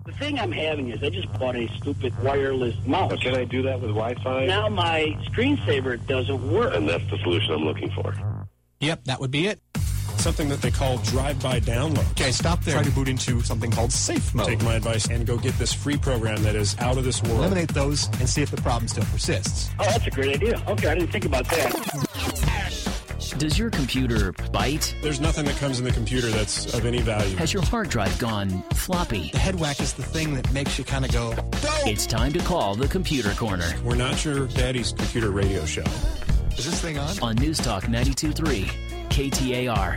The thing I'm having is I just bought a stupid wireless mouse. Can I do that with Wi-Fi? Now my screensaver doesn't work. And that's the solution I'm looking for. Yep, that would be it. Something that they call drive-by download. Okay, stop there. Try to boot into something called safe mode. Take my advice and go get this free program that is out of this world. Eliminate those and see if the problem still persists. Oh, that's a great idea. Okay, I didn't think about that. Does your computer bite? There's nothing that comes in the computer that's of any value. Has your hard drive gone floppy? The head whack is the thing that makes you kind of go, no! It's time to call the Computer Corner. We're not your daddy's computer radio show. Is this thing on? News Talk 92.3, KTAR.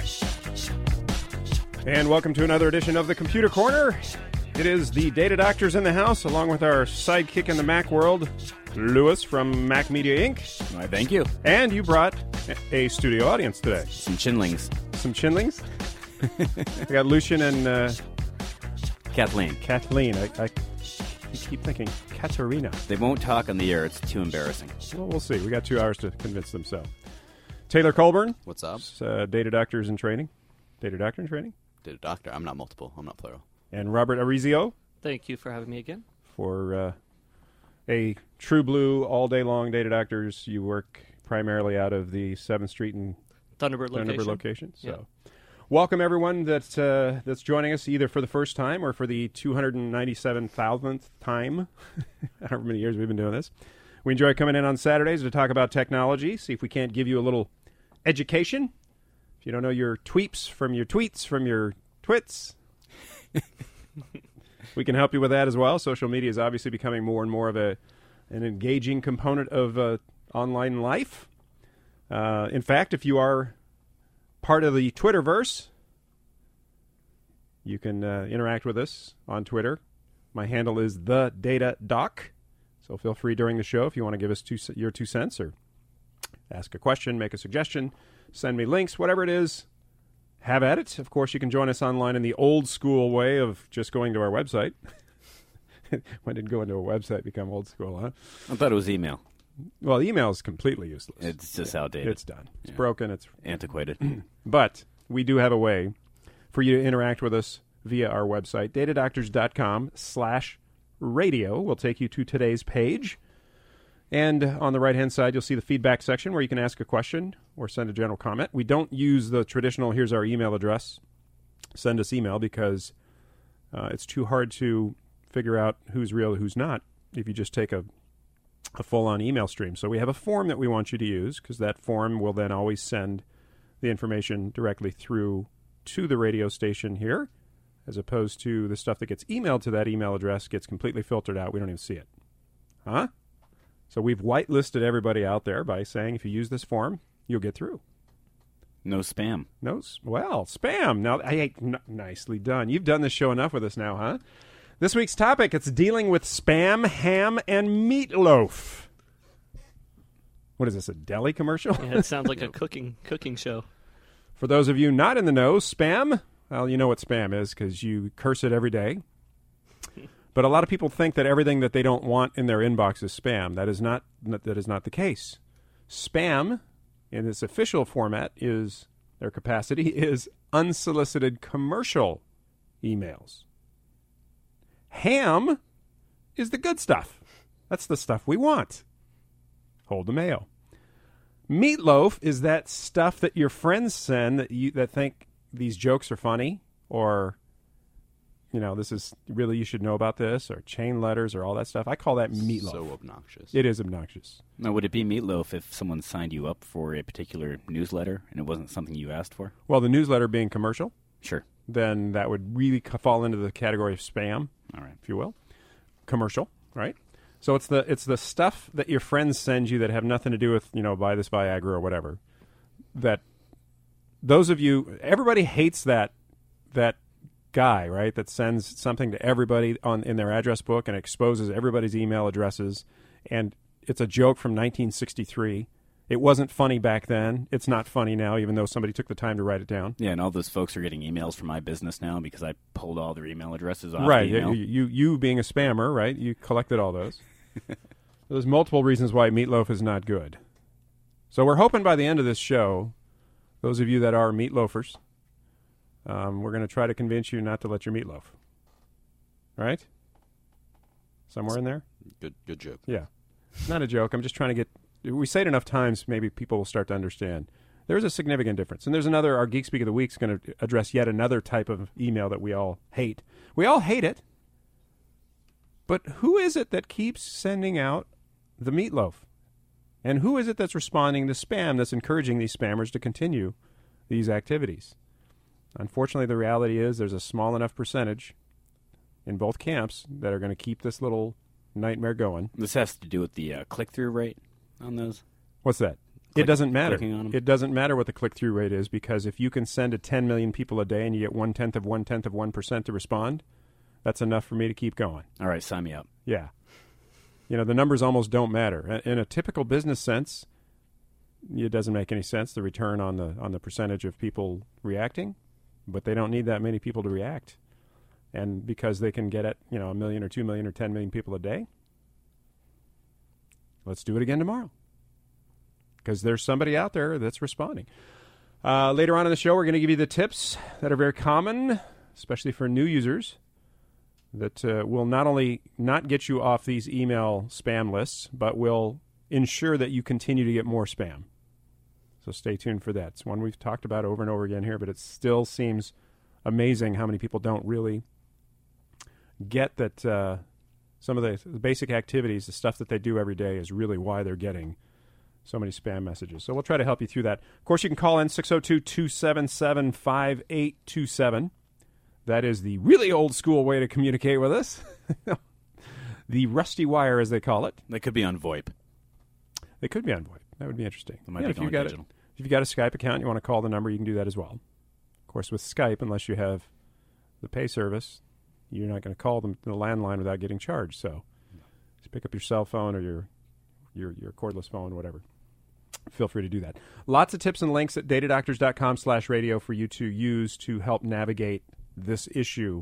And welcome to another edition of the Computer Corner. It is the Data Doctors in the house, along with our sidekick in the Mac world, Lewis from Mac Media Inc. Why, thank you. And you brought a studio audience today. Some chinlings. Some chinlings? I got Lucian and Kathleen. Kathleen. I keep thinking Katerina. They won't talk on the air. It's too embarrassing. Well, we'll see. We got 2 hours to convince them so. Taylor Colburn. What's up? Data Doctors in Training. Data Doctor in Training? Data Doctor. I'm not multiple. I'm not plural. And Robert Arizio. Thank you for having me again. For a true blue, all-day-long Data Doctors, you work primarily out of the 7th Street and Thunderbird location. So, yep. Welcome everyone that's joining us either for the first time or for the 297,000th time. However many years we've been doing this. We enjoy coming in on Saturdays to talk about technology, see if we can't give you a little education. If you don't know your tweets from your twits, we can help you with that as well. Social media is obviously becoming more and more of an engaging component of online life. In fact, if you are part of the Twitterverse, you can interact with us on Twitter. My handle is TheDataDoc, so feel free during the show if you want to give us your 2 cents or ask a question, make a suggestion, send me links, whatever it is. Have at it. Of course, you can join us online in the old school way of just going to our website. When did going to a website become old school, huh? I thought it was email. Well, email is completely useless. It's just outdated. It's done. It's broken. It's antiquated. But we do have a way for you to interact with us via our website, datadoctors.com/radio. We'll take you to today's page. And on the right-hand side, you'll see the feedback section where you can ask a question or send a general comment. We don't use the traditional, here's our email address, send us email, because it's too hard to figure out who's real and who's not if you just take a full-on email stream. So we have a form that we want you to use, because that form will then always send the information directly through to the radio station here, as opposed to the stuff that gets emailed to that email address gets completely filtered out. We don't even see it. Huh? So we've whitelisted everybody out there by saying if you use this form, you'll get through. No spam. Well, spam. Now, nicely done. You've done this show enough with us now, huh? This week's topic, it's dealing with spam, ham, and meatloaf. What is this, a deli commercial? Yeah, it sounds like a cooking show. For those of you not in the know, spam, well, you know what spam is because you curse it every day. But a lot of people think that everything that they don't want in their inbox is spam. That is not the case. Spam, in its official format, their capacity is unsolicited commercial emails. Ham is the good stuff. That's the stuff we want. Hold the mayo. Meatloaf is that stuff that your friends send that think these jokes are funny, or this is really, you should know about this, or chain letters, or all that stuff. I call that meatloaf. So obnoxious. It is obnoxious. Now, would it be meatloaf if someone signed you up for a particular newsletter and it wasn't something you asked for? Well, the newsletter being commercial? Sure. Then that would really fall into the category of spam, all right, if you will. Commercial, right? So it's the stuff that your friends send you that have nothing to do with, buy this Viagra or whatever. That those of you, everybody hates that guy, right, that sends something to everybody in their address book and exposes everybody's email addresses, and it's a joke from 1963. It wasn't funny back then. It's not funny now, even though somebody took the time to write it down. Yeah, and all those folks are getting emails from my business now because I pulled all their email addresses off. Right, the email. You being a spammer, right, you collected all those. There's multiple reasons why meatloaf is not good. So we're hoping by the end of this show, those of you that are meatloafers, we're going to try to convince you not to let your meatloaf. Right? somewhere in there. Good joke. Yeah. Not a joke. I'm just trying to get... We say it enough times, maybe people will start to understand. There's a significant difference. And there's another... Our Geek Speak of the Week is going to address yet another type of email that we all hate. We all hate it. But who is it that keeps sending out the meatloaf? And who is it that's responding to spam that's encouraging these spammers to continue these activities? Unfortunately, the reality is there's a small enough percentage in both camps that are going to keep this little nightmare going. This has to do with the click-through rate on those? What's that? It doesn't matter. Clicking on them? It doesn't matter what the click-through rate is, because if you can send to 10 million people a day and you get 1/10 of 1/10 of 1% to respond, that's enough for me to keep going. All right, sign me up. Yeah. You know, the numbers almost don't matter. In a typical business sense, it doesn't make any sense, the return on the percentage of people reacting, but they don't need that many people to react. And because they can get at, 1 million or 2 million or 10 million people a day, let's do it again tomorrow. Because there's somebody out there that's responding. Later on in the show, we're going to give you the tips that are very common, especially for new users, that will not only not get you off these email spam lists, but will ensure that you continue to get more spam. So stay tuned for that. It's one we've talked about over and over again here, but it still seems amazing how many people don't really get that some of the basic activities, the stuff that they do every day, is really why they're getting so many spam messages. So we'll try to help you through that. Of course, you can call in 602-277-5827. That is the really old school way to communicate with us. The rusty wire, as they call it. They could be on VoIP. They could be on VoIP. That would be interesting. They might be going digital. If you've got a Skype account and you want to call the number, you can do that as well. Of course, with Skype, unless you have the pay service, you're not going to call them the landline without getting charged. So just pick up your cell phone or your cordless phone, whatever. Feel free to do that. Lots of tips and links at datadoctors.com/radio for you to use to help navigate this issue.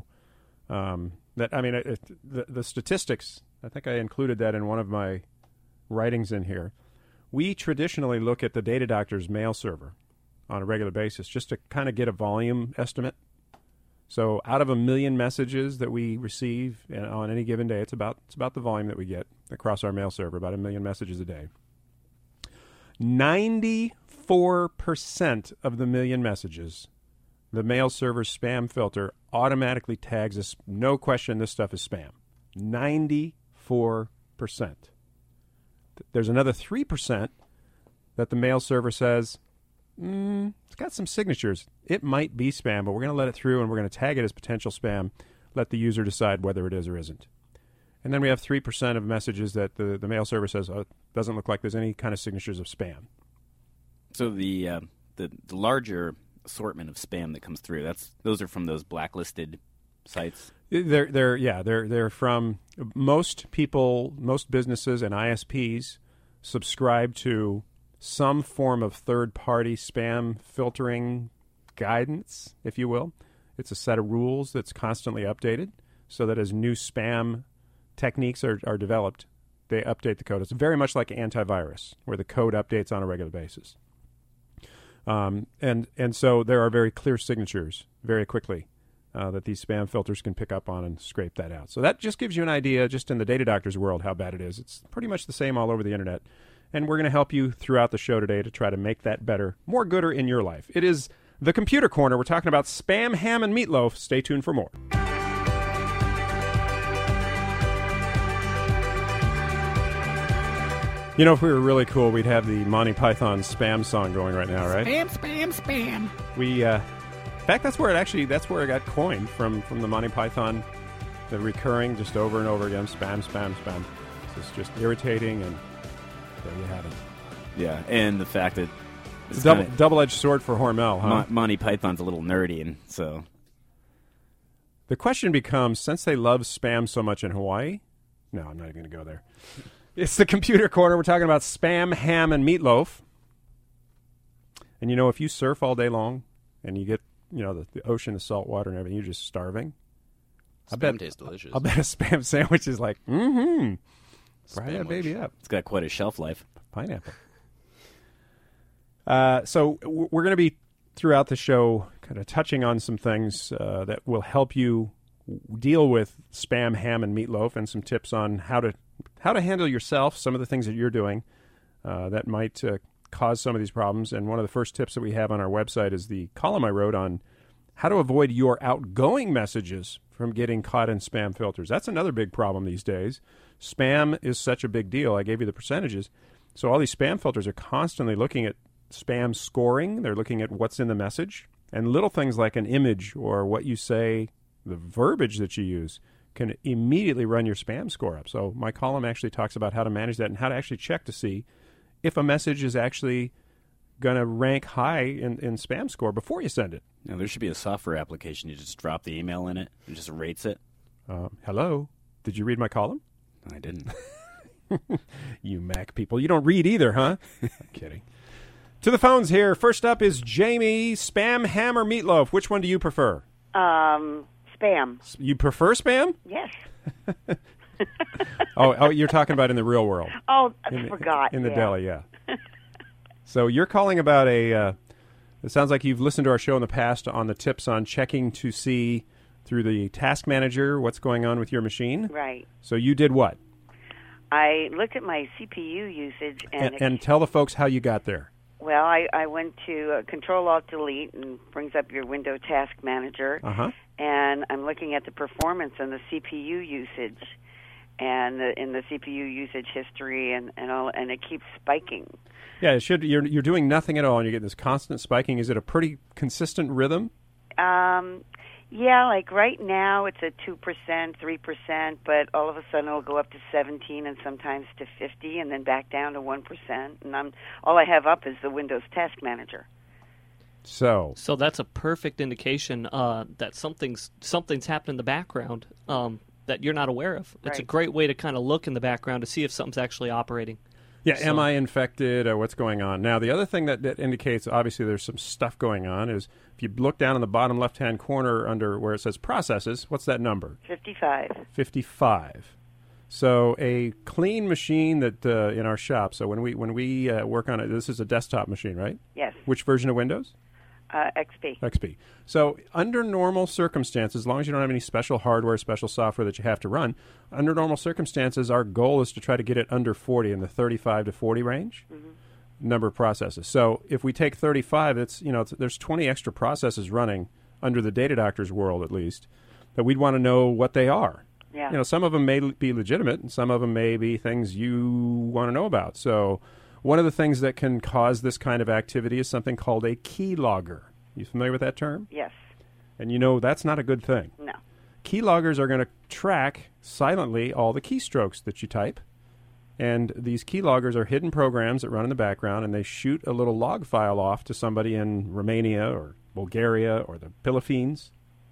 The statistics, I think I included that in one of my writings in here. We traditionally look at the Data Doctors mail server on a regular basis just to kind of get a volume estimate. So out of 1 million messages that we receive on any given day, it's about the volume that we get across our mail server, about 1 million messages a day. 94% of the 1 million messages, the mail server's spam filter automatically tags us, no question, this stuff is spam. 94%. There's another 3% that the mail server says, it's got some signatures. It might be spam, but we're going to let it through and we're going to tag it as potential spam, let the user decide whether it is or isn't. And then we have 3% of messages that the mail server says, it doesn't look like there's any kind of signatures of spam. So the larger assortment of spam that comes through, those are from those blacklisted sites? They're from most people, most businesses and ISPs subscribe to some form of third-party spam filtering guidance, if you will. It's a set of rules that's constantly updated so that as new spam techniques are developed, they update the code. It's very much like antivirus, where the code updates on a regular basis. And so there are very clear signatures very quickly that these spam filters can pick up on and scrape that out. So that just gives you an idea, just in the Data Doctors world, how bad it is. It's pretty much the same all over the Internet. And we're going to help you throughout the show today to try to make that better, more gooder in your life. It is the Computer Corner. We're talking about spam, ham, and meatloaf. Stay tuned for more. You know, if we were really cool, we'd have the Monty Python spam song going right now, right? Spam, spam, spam. In fact, that's where it got coined from the Monty Python, the recurring just over and over again, spam, spam, spam. It's just irritating, and there you have it. Yeah, and the fact that it's a double-edged sword for Hormel, huh? Monty Python's a little nerdy, and so the question becomes: since they love spam so much in Hawaii, no, I'm not even going to go there. It's the Computer Corner. We're talking about spam, ham, and meatloaf. And if you surf all day long and you get the ocean, the salt water, and everything, you're just starving. Spam tastes delicious. I'll bet a spam sandwich is like, fry that baby up. It's got quite a shelf life. Pineapple. So we're going to be, throughout the show, kind of touching on some things that will help you deal with spam, ham, and meatloaf, and some tips on how to handle yourself, some of the things that you're doing that might cause some of these problems. And one of the first tips that we have on our website is the column I wrote on how to avoid your outgoing messages from getting caught in spam filters. That's another big problem these days. Spam is such a big deal. I gave you the percentages. So all these spam filters are constantly looking at spam scoring. They're looking at what's in the message. And little things like an image or what you say, the verbiage that you use, can immediately run your spam score up. So my column actually talks about how to manage that and how to actually check to see if a message is actually going to rank high in spam score before you send it. Now, there should be a software application. You just drop the email in it and just rates it. Hello? Did you read my column? I didn't. You Mac people. You don't read either, huh? I'm kidding. To the phones here. First up is Jamie. Spam, ham, or meatloaf? Which one do you prefer? Spam. You prefer spam? Yes. Oh, you're talking about in the real world. Oh, I forgot. In the deli, yeah. So you're calling about it sounds like you've listened to our show in the past on the tips on checking to see through the task manager what's going on with your machine. Right. So you did what? I looked at my CPU usage and tell the folks how you got there. Well, I went to Control-Alt-Delete and brings up your Windows Task Manager, and I'm looking at the performance and the CPU usage, and in the CPU usage history and all, and it keeps spiking. Yeah, it should. You're doing nothing at all, and you get this constant spiking. Is it a pretty consistent rhythm? Yeah, like right now it's at 2%, 3%, but all of a sudden it'll go up to 17 and sometimes to 50 and then back down to 1%. And all I have up is the Windows Task Manager. So that's a perfect indication that something's happened in the background that you're not aware of. It's a great way to kind of look in the background to see if something's actually operating. Yeah, am I infected or what's going on? Now, the other thing that indicates, obviously, there's some stuff going on is if you look down in the bottom left-hand corner under where it says processes, what's that number? 55. 55. So a clean machine that in our shop, so when we work on it, this is a desktop machine, right? Yes. Which version of Windows? XP. XP. So under normal circumstances, as long as you don't have any special hardware, special software that you have to run, under normal circumstances, our goal is to try to get it under 40 in the 35 to 40 range number of processes. So if we take 35, there's 20 extra processes running under the Data Doctor's world, at least, that we'd want to know what they are. Yeah. Some of them may be legitimate, and some of them may be things you want to know about. So one of the things that can cause this kind of activity is something called a keylogger. You familiar with that term? Yes. And that's not a good thing. No. Keyloggers are going to track silently all the keystrokes that you type. And these keyloggers are hidden programs that run in the background, and they shoot a little log file off to somebody in Romania or Bulgaria or the Philippines.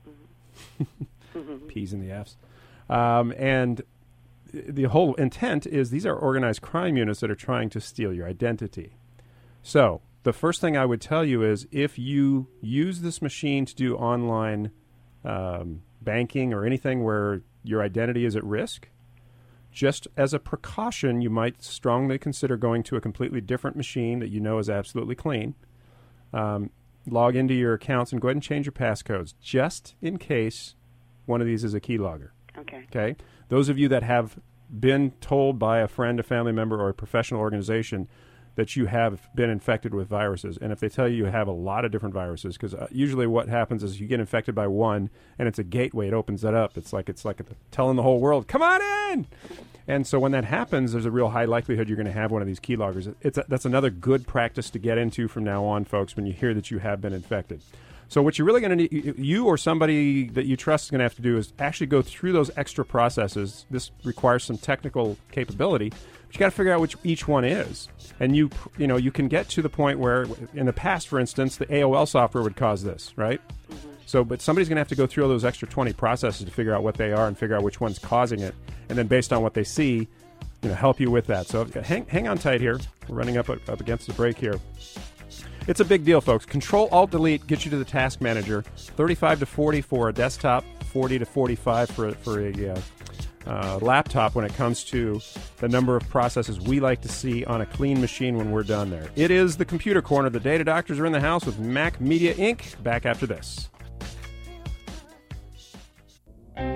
P's and the F's. And the whole intent is these are organized crime units that are trying to steal your identity. So the first thing I would tell you is if you use this machine to do online banking or anything where your identity is at risk, just as a precaution, you might strongly consider going to a completely different machine that you know is absolutely clean. Log into your accounts and go ahead and change your passcodes just in case one of these is a keylogger. Okay. Those of you that have been told by a friend, a family member, or a professional organization that you have been infected with viruses, and if they tell you have a lot of different viruses, because usually what happens is you get infected by one, and it's a gateway. It opens that up. It's like telling the whole world, "Come on in!" And so when that happens, there's a real high likelihood you're going to have one of these keyloggers. That's another good practice to get into from now on, folks, when you hear that you have been infected. So what you're really going to need, you or somebody that you trust is going to have to do is actually go through those extra processes. This requires some technical capability, but you got to figure out which each one is. And you can get to the point where, in the past, for instance, the AOL software would cause this, right? So, but somebody's going to have to go through all those extra 20 processes to figure out what they are and figure out which one's causing it, and then based on what they see, help you with that. So hang on tight here. We're running up against the break here. It's a big deal, folks. Control-Alt-Delete gets you to the Task Manager. 35 to 40 for a desktop, 40 to 45 for a laptop when it comes to the number of processes we like to see on a clean machine when we're done there. It is the Computer Corner. The Data Doctors are in the house with Mac Media Inc. Back after this.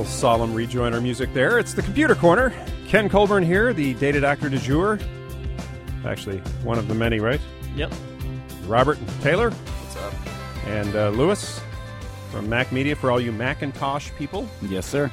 little solemn rejoiner music there. It's the Computer Corner. Ken Colburn here, the data doctor du jour. Actually, one of the many, right? Yep. Robert Taylor. What's up? And Lewis from Mac Media for all you Macintosh people. Yes, sir.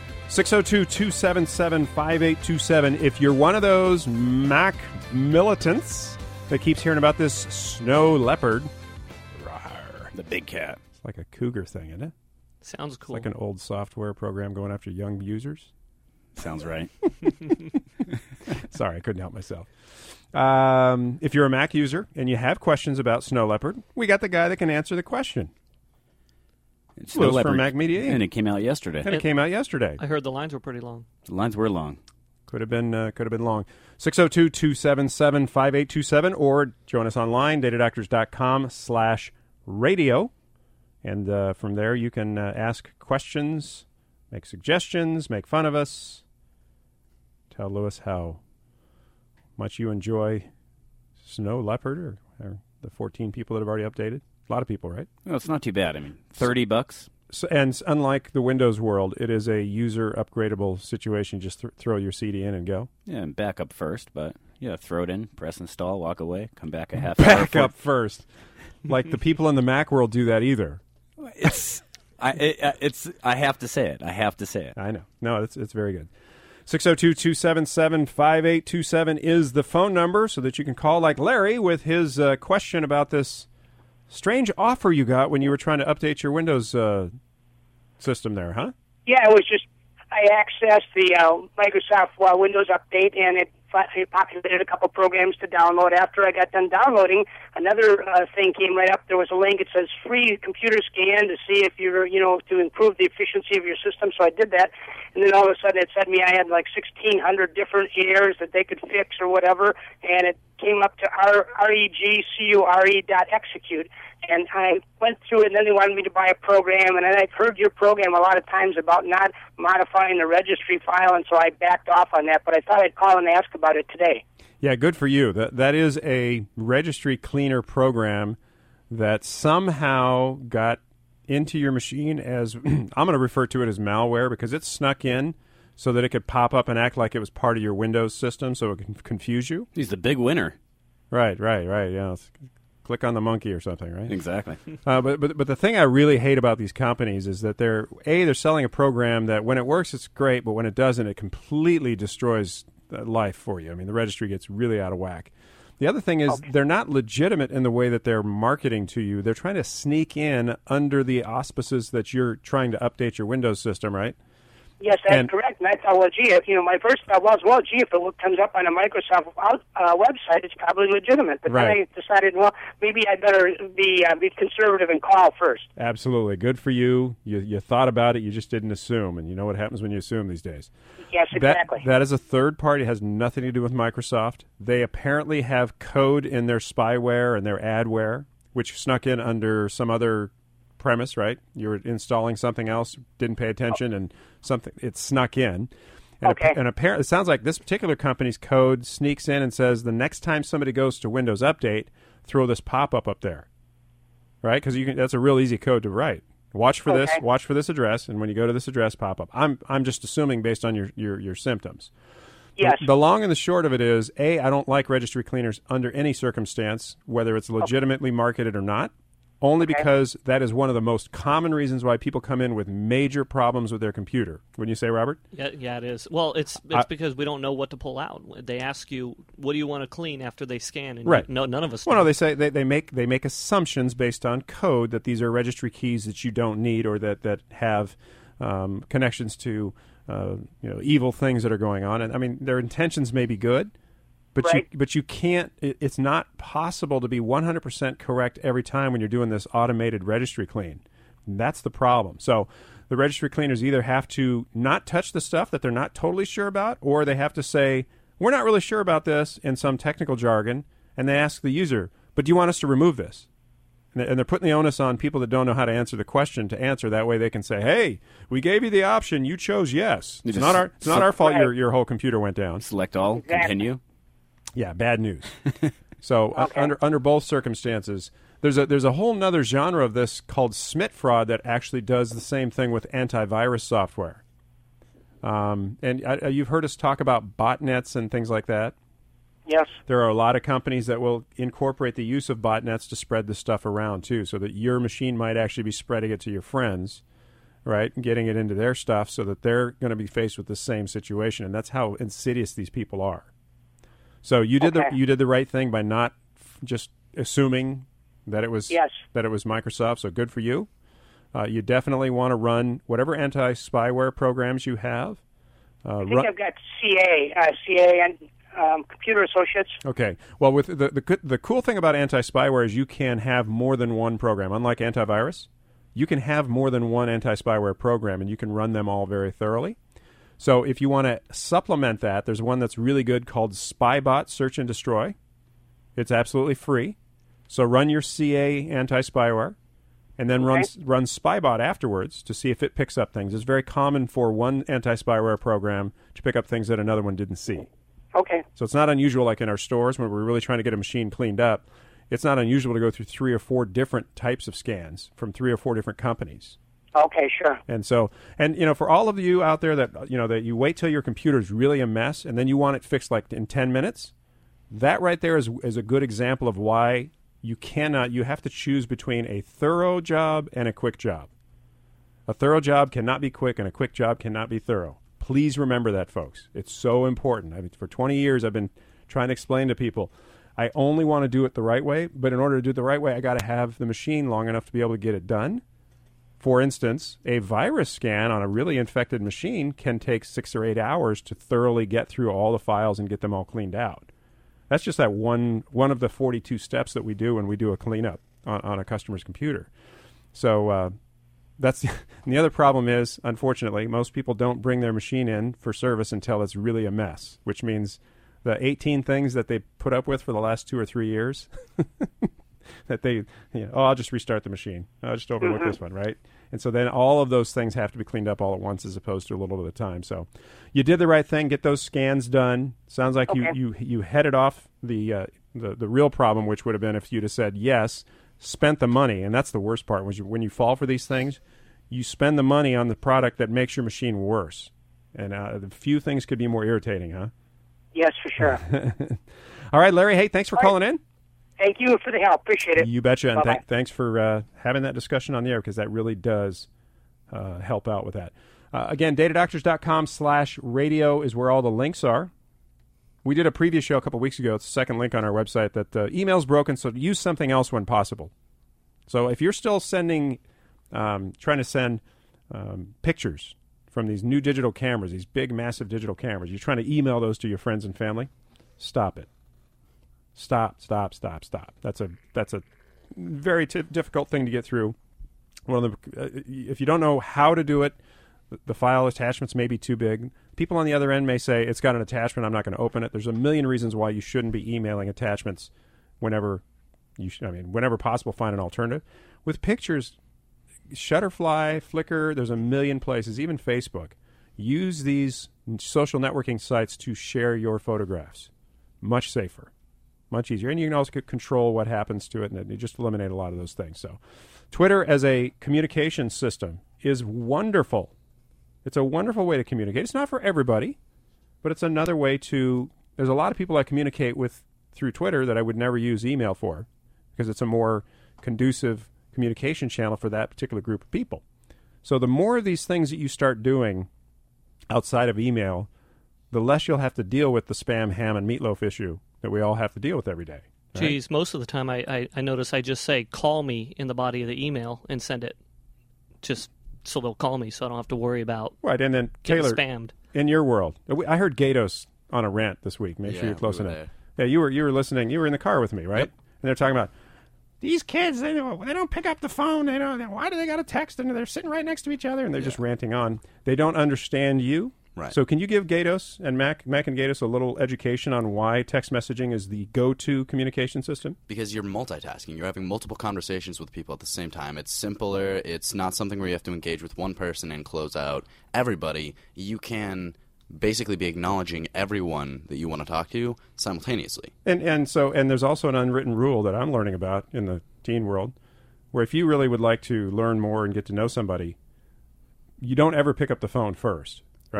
602-277-5827. If you're one of those Mac militants that keeps hearing about this snow leopard, rawr, The big cat. it's like a cougar thing, isn't it? Sounds cool. It's like an old software program going after young users. Sounds right. Sorry, I couldn't help myself. If you're a Mac user and you have questions about Snow Leopard, we got the guy that can answer the question. It's Lewis from Mac Media, and it came out yesterday. I heard the lines were pretty long. The lines were long. Could have been long. 602-277-5827 or join us online, datadoctors.com/radio. And from there you can ask questions, make suggestions, make fun of us. Tell Lewis how much you enjoy Snow Leopard or the 14 people that have already updated. A lot of people, right? No, it's not too bad. I mean, $30. So, and unlike the Windows world, it is a user upgradable situation. Just throw your CD in and go. Yeah, and back up first, but yeah, throw it in, press install, walk away, come back a half hour. Back up first. Like the people in the Mac world do that either. I have to say it. I know. No, it's very good. 602-277-5827 is the phone number so that you can call like Larry with his question about this strange offer you got when you were trying to update your Windows system there, huh? Yeah, it was just I accessed the Microsoft Windows update, and it populated a couple programs to download. After I got done downloading, another thing came right up. There was a link. It says free computer scan to see if you're, to improve the efficiency of your system. So I did that, and then all of a sudden it said me I had like 1,600 different errors that they could fix or whatever, and it came up to regcure.execute. And I went through it, and then they wanted me to buy a program, and I've heard your program a lot of times about not modifying the registry file, and so I backed off on that, but I thought I'd call and ask about it today. Yeah, good for you. That is a registry cleaner program that somehow got into your machine as, I'm going to refer to it as malware, because it snuck in so that it could pop up and act like it was part of your Windows system so it can confuse you. He's the big winner. Right, yeah. Click on the monkey or something, right? Exactly. But the thing I really hate about these companies is that they're selling a program that when it works it's great, but when it doesn't, it completely destroys life for you. I mean, the registry gets really out of whack. The other thing is they're not legitimate in the way that they're marketing to you. They're trying to sneak in under the auspices that you're trying to update your Windows system, right? Yes, that's correct. And I thought, my first thought was, if it comes up on a Microsoft website, it's probably legitimate. But then I decided, maybe I better be conservative and call first. Absolutely. Good for you. You thought about it. You just didn't assume. And you know what happens when you assume these days. Yes, exactly. That is a third party. It has nothing to do with Microsoft. They apparently have code in their spyware and their adware, which snuck in under some other premise, right? You were installing something else, didn't pay attention, and it snuck in. And apparently, it sounds like this particular company's code sneaks in and says the next time somebody goes to Windows Update, throw this pop-up up there, right? Because that's a real easy code to write. Watch for this. Watch for this address, and when you go to this address, pop up. I'm just assuming based on your symptoms. Yes. The long and the short of it is, I don't like registry cleaners under any circumstance, whether it's legitimately marketed or not. Only because that is one of the most common reasons why people come in with major problems with their computer. Wouldn't you say, Robert? Yeah, it is. Well, it's because we don't know what to pull out. They ask you, what do you want to clean after they scan? And right. None of us know. Well, no, they say they make assumptions based on code that these are registry keys that you don't need or that have connections to evil things that are going on. And I mean, their intentions may be good. But you can't. It's not possible to be 100% correct every time when you're doing this automated registry clean. And that's the problem. So the registry cleaners either have to not touch the stuff that they're not totally sure about, or they have to say, we're not really sure about this in some technical jargon, and they ask the user, but do you want us to remove this? And they're putting the onus on people that don't know how to answer the question to answer. That way they can say, hey, we gave you the option. You chose yes. It's not our fault your whole computer went down. Select all. Exactly. Continue. Yeah, bad news. So under both circumstances, there's a whole nother genre of this called SMIT fraud that actually does the same thing with antivirus software. And you've heard us talk about botnets and things like that. Yes. There are a lot of companies that will incorporate the use of botnets to spread this stuff around, too, so that your machine might actually be spreading it to your friends, right, and getting it into their stuff so that they're going to be faced with the same situation. And that's how insidious these people are. So you did the right thing by not just assuming that it was Microsoft, so good for you. You definitely want to run whatever anti-spyware programs you have. I think I've got CA and Computer Associates. Okay. Well, with the cool thing about anti-spyware is you can have more than one program. Unlike antivirus, you can have more than one anti-spyware program, and you can run them all very thoroughly. So if you want to supplement that, there's one that's really good called Spybot Search and Destroy. It's absolutely free. So run your CA anti-spyware, and then run Spybot afterwards to see if it picks up things. It's very common for one anti-spyware program to pick up things that another one didn't see. Okay. So it's not unusual, like in our stores when we're really trying to get a machine cleaned up. It's not unusual to go through 3 or 4 different types of scans from 3 or 4 different companies. Okay, sure. And so, for all of you out there that that you wait till your computer is really a mess and then you want it fixed like in 10 minutes, that right there is a good example of why you have to choose between a thorough job and a quick job. A thorough job cannot be quick and a quick job cannot be thorough. Please remember that, folks. It's so important. I mean, for 20 years, I've been trying to explain to people, I only want to do it the right way, but in order to do it the right way, I got to have the machine long enough to be able to get it done. For instance, a virus scan on a really infected machine can take 6 or 8 hours to thoroughly get through all the files and get them all cleaned out. That's just that one of the 42 steps that we do when we do a cleanup on a customer's computer. So that's and the other problem is, unfortunately, most people don't bring their machine in for service until it's really a mess, which means the 18 things that they put up with for the last 2 or 3 years that they, I'll just restart the machine. I'll just overlook this one, right? And so then all of those things have to be cleaned up all at once as opposed to a little at a time. So you did the right thing. Get those scans done. Sounds like you headed off the real problem, which would have been if you'd have said yes, spent the money, and that's the worst part. When you fall for these things, you spend the money on the product that makes your machine worse. And a few things could be more irritating, huh? Yes, for sure. All right, Larry, hey, thanks for calling in. Thank you for the help. Appreciate it. You betcha. And thanks for having that discussion on the air, because that really does help out with that. Again, datadoctors.com/radio is where all the links are. We did a previous show a couple weeks ago. It's the second link on our website that email's broken, so use something else when possible. So if you're still trying to send pictures from these new digital cameras, these big, massive digital cameras, you're trying to email those to your friends and family, stop it. Stop. That's a very difficult thing to get through. If you don't know how to do it, the file attachments may be too big. People on the other end may say, it's got an attachment, I'm not going to open it. There's a million reasons why you shouldn't be emailing attachments whenever possible, find an alternative. With pictures, Shutterfly, Flickr, there's a million places, even Facebook. Use these social networking sites to share your photographs. Much safer. Much easier. And you can also control what happens to it, and you just eliminate a lot of those things. So Twitter as a communication system is wonderful. It's a wonderful way to communicate. It's not for everybody, but it's another way to... There's a lot of people I communicate with through Twitter that I would never use email for, because it's a more conducive communication channel for that particular group of people. So the more of these things that you start doing outside of email, the less you'll have to deal with the spam, ham, and meatloaf issue that we all have to deal with every day. Right? Geez, most of the time I notice I just say, call me in the body of the email and send it. Just so they'll call me so I don't have to worry about and then Taylor, spammed. In your world, I heard Gatos on a rant this week. Make sure you're close enough. Yeah, you were listening. You were in the car with me, right? Yep. And they're talking about, these kids, they don't pick up the phone. Why do they got to text? And they're sitting right next to each other, and they're just ranting on. They don't understand you. Right. So can you give Gatos and Mac and Gatos a little education on why text messaging is the go-to communication system? Because you're multitasking. You're having multiple conversations with people at the same time. It's simpler. It's not something where you have to engage with one person and close out everybody. You can basically be acknowledging everyone that you want to talk to simultaneously. And there's also an unwritten rule that I'm learning about in the teen world, where if you really would like to learn more and get to know somebody, you don't ever pick up the phone first. Right?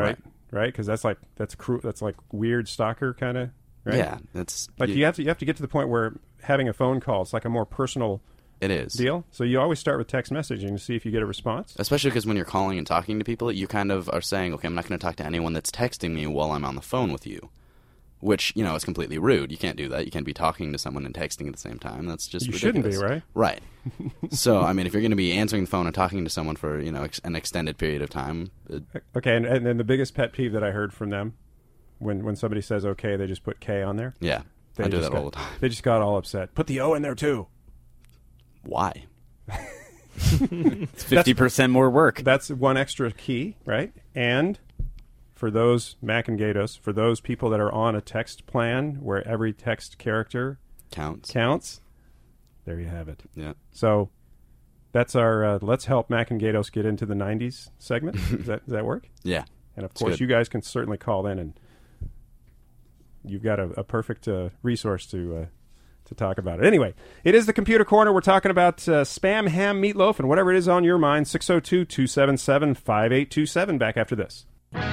right? Because that's like weird stalker kind of. Right? Yeah, it's like you have to get to the point where having a phone call is like a more personal. It is deal. So you always start with text messaging to see if you get a response. Especially because when you're calling and talking to people, you kind of are saying, okay, I'm not going to talk to anyone that's texting me while I'm on the phone with you. Which, is completely rude. You can't do that. You can't be talking to someone and texting at the same time. That's just ridiculous. Shouldn't be, right? Right. So, I mean, if you're going to be answering the phone and talking to someone for, an extended period of time. Okay, and then the biggest pet peeve that I heard from them, when somebody says okay, they just put K on there. Yeah, I do that all the time. They just got all upset. Put the O in there, too. Why? It's 50% more work. That's one extra key, right? And for those Mac and Gatos, for those people that are on a text plan where every text character counts, there you have it. Yeah. So that's our Let's Help Mac and Gatos Get Into the 90s segment. Does that work? Yeah. And, of course, you guys can certainly call in, and you've got a perfect resource to talk about it. Anyway, it is the Computer Corner. We're talking about spam, ham, meatloaf, and whatever it is on your mind. 602-277-5827. Back after this.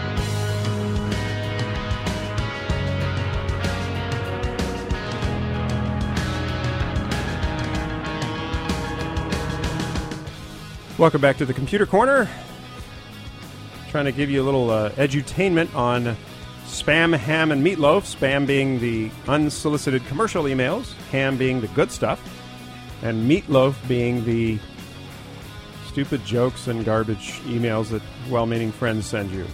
Welcome back to the Computer Corner. Trying to give you a little edutainment on spam, ham, and meatloaf. Spam being the unsolicited commercial emails, ham being the good stuff, and meatloaf being the stupid jokes and garbage emails that well-meaning friends send you.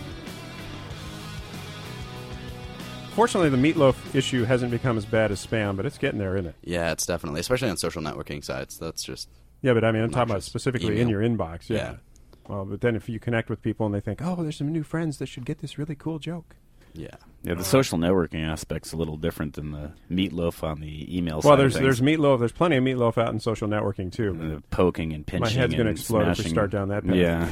Fortunately, the meatloaf issue hasn't become as bad as spam, but it's getting there, isn't it? Yeah, it's definitely, especially on social networking sites. That's just... Yeah, but I mean, I'm talking about specifically in your inbox. Yeah. Well, but then if you connect with people and they think, oh, there's some new friends that should get this really cool joke. Yeah. Yeah, the social networking aspect's a little different than the meatloaf on the email side. Well, there's meatloaf. There's plenty of meatloaf out in social networking, too. Poking and pinching. My head's going to explode smashing. if we start down that path. Yeah.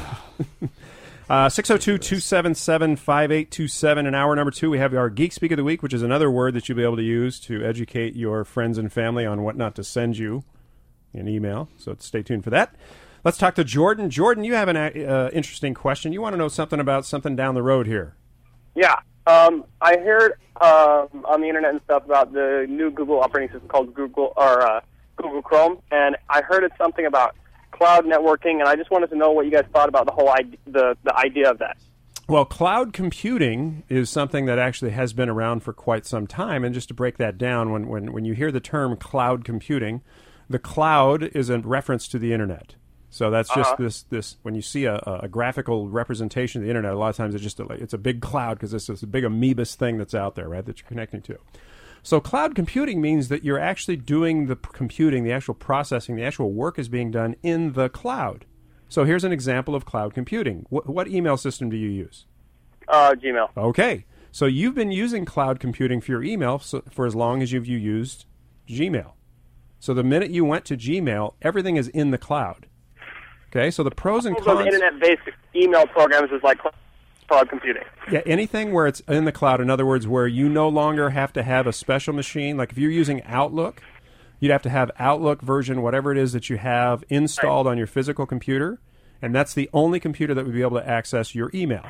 602-277-5827. In hour number 2, we have our Geek Speak of the Week, which is another word that you'll be able to use to educate your friends and family on what not to send you in email. So stay tuned for that. Let's talk to Jordan. Jordan, you have an interesting question. You want to know something about something down the road here. Yeah. I heard on the internet and stuff about the new Google operating system called Google Chrome, and I heard it's something about cloud networking, and I just wanted to know what you guys thought about the whole the idea of that. Well, cloud computing is something that actually has been around for quite some time, and just to break that down, when you hear the term cloud computing, the cloud is a reference to the internet. So that's just this when you see a graphical representation of the internet, a lot of times it's a big cloud because it's this big amoebus thing that's out there, right, that you're connecting to. So cloud computing means that you're actually doing the computing, the actual processing, the actual work is being done in the cloud. So here's an example of cloud computing. What email system do you use? Gmail. Okay. So you've been using cloud computing for your email for as long as you've used Gmail. So the minute you went to Gmail, everything is in the cloud. Okay, so the pros and cons... Internet-based email programs is like cloud computing. Yeah, anything where it's in the cloud, in other words, where you no longer have to have a special machine. Like if you're using Outlook, you'd have to have Outlook version, whatever it is that you have installed on your physical computer, and that's the only computer that would be able to access your email.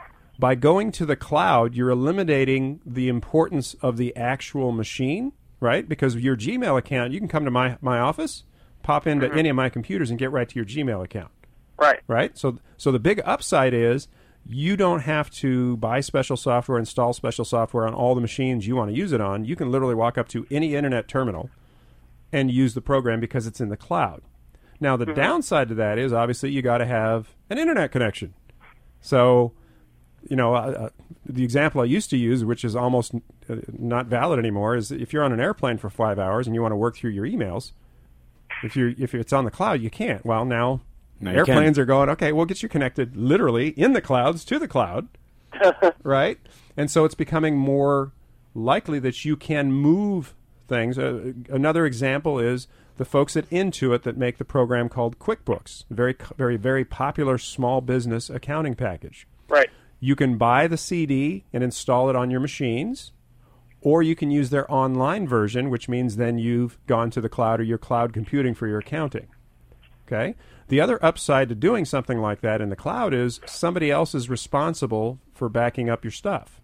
By going to the cloud, you're eliminating the importance of the actual machine, right? Because your Gmail account, you can come to my office, pop into any of my computers and get right to your Gmail account. Right. Right? So the big upside is you don't have to buy special software, install special software on all the machines you want to use it on. You can literally walk up to any internet terminal and use the program because it's in the cloud. Now, the downside to that is obviously you got to have an internet connection. So, the example I used to use, which is almost not valid anymore, is if you're on an airplane for 5 hours and you want to work through your emails, if it's on the cloud, you can't. Well, now airplanes are going, okay, we'll get you connected literally in the clouds to the cloud, right? And so it's becoming more likely that you can move things. Another example is the folks at Intuit that make the program called QuickBooks, a very, very, very popular small business accounting package. Right. You can buy the CD and install it on your machines, or you can use their online version, which means then you've gone to the cloud or your cloud computing for your accounting. Okay? The other upside to doing something like that in the cloud is somebody else is responsible for backing up your stuff.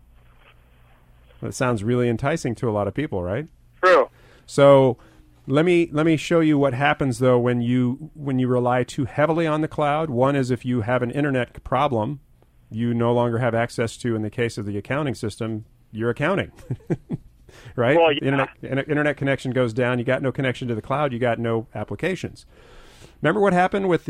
That sounds really enticing to a lot of people, right? True. So let me show you what happens though when you rely too heavily on the cloud. One is if you have an internet problem, you no longer have access to, in the case of the accounting system, your accounting. Right? Well, yeah. Internet connection goes down. You got no connection to the cloud. You got no applications. Remember what happened with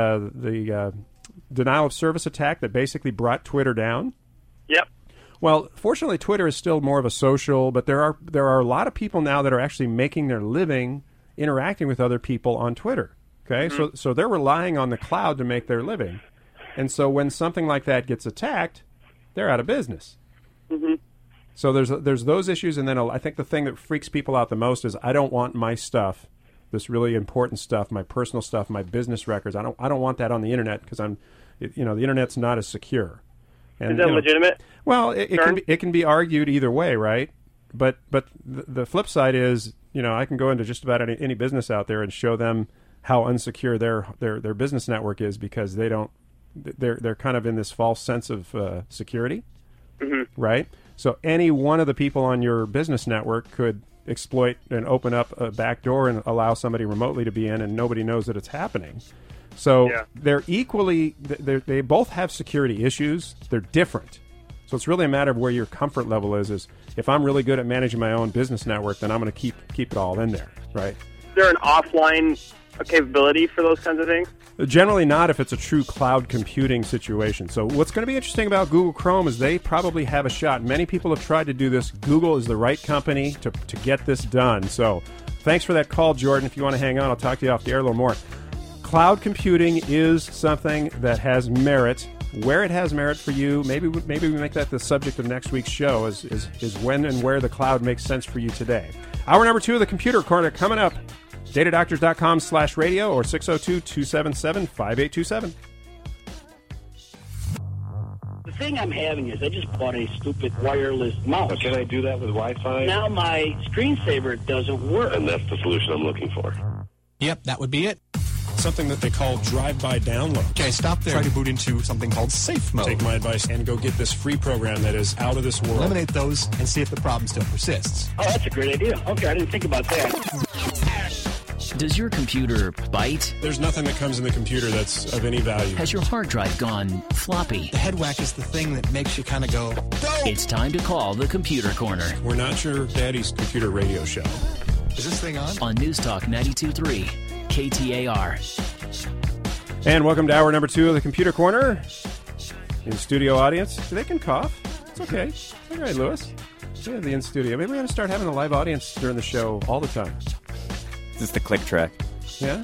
the denial of service attack that basically brought Twitter down? Yep. Well, fortunately, Twitter is still more of a social, but there are a lot of people now that are actually making their living interacting with other people on Twitter. Okay, so they're relying on the cloud to make their living, and so when something like that gets attacked, they're out of business. Mm-hmm. So there's those issues, and then I think the thing that freaks people out the most is I don't want my stuff, this really important stuff, my personal stuff, my business records. I don't want that on the internet because the internet's not as secure. And, is that legitimate? Well, it can be argued either way, right? But the flip side is, I can go into just about any business out there and show them how unsecure their business network is because they're kind of in this false sense of security, right? So any one of the people on your business network could exploit and open up a back door and allow somebody remotely to be in, and nobody knows that it's happening. So they're equally, they both have security issues. They're different. So it's really a matter of where your comfort level is if I'm really good at managing my own business network, then I'm going to keep it all in there, right? Is there an offline capability for those kinds of things? Generally not if it's a true cloud computing situation. So what's going to be interesting about Google Chrome is they probably have a shot. Many people have tried to do this. Google is the right company to get this done. So thanks for that call, Jordan. If you want to hang on, I'll talk to you off the air a little more. Cloud computing is something that has merit. Where it has merit for you, maybe we make that the subject of next week's show is when and where the cloud makes sense for you today. Hour number 2 of the Computer Corner coming up. datadoctors.com/radio or 602-277-5827. The thing I'm having is I just bought a stupid wireless mouse. But can I do that with Wi-Fi? Now my screensaver doesn't work. And that's the solution I'm looking for. Yep, that would be it. Something that they call drive-by download. Okay, stop there. Try to boot into something called safe mode. Take my advice and go get this free program that is out of this world. Eliminate those and see if the problem still persists. Oh, that's a great idea. Okay, I didn't think about that. Does your computer bite? There's nothing that comes in the computer that's of any value. Has your hard drive gone floppy? The head whack is the thing that makes you kind of go... It's time to call the Computer Corner. We're not your daddy's computer radio show. Is this thing on? On News Talk 92.3, KTAR. And welcome to hour number 2 of the Computer Corner. In studio audience. They can cough. It's okay. It's all right, Lewis. We have the in-studio. Maybe we're going to start having a live audience during the show all the time. Is this the click track? Yeah.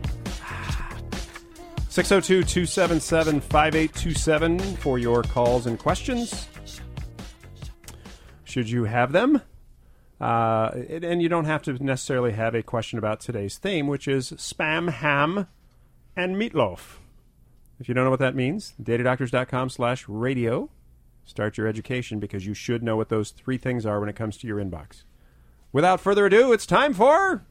602-277-5827 for your calls and questions. Should you have them? And you don't have to necessarily have a question about today's theme, which is spam, ham, and meatloaf. If you don't know what that means, datadoctors.com/radio. Start your education because you should know what those 3 things are when it comes to your inbox. Without further ado, it's time for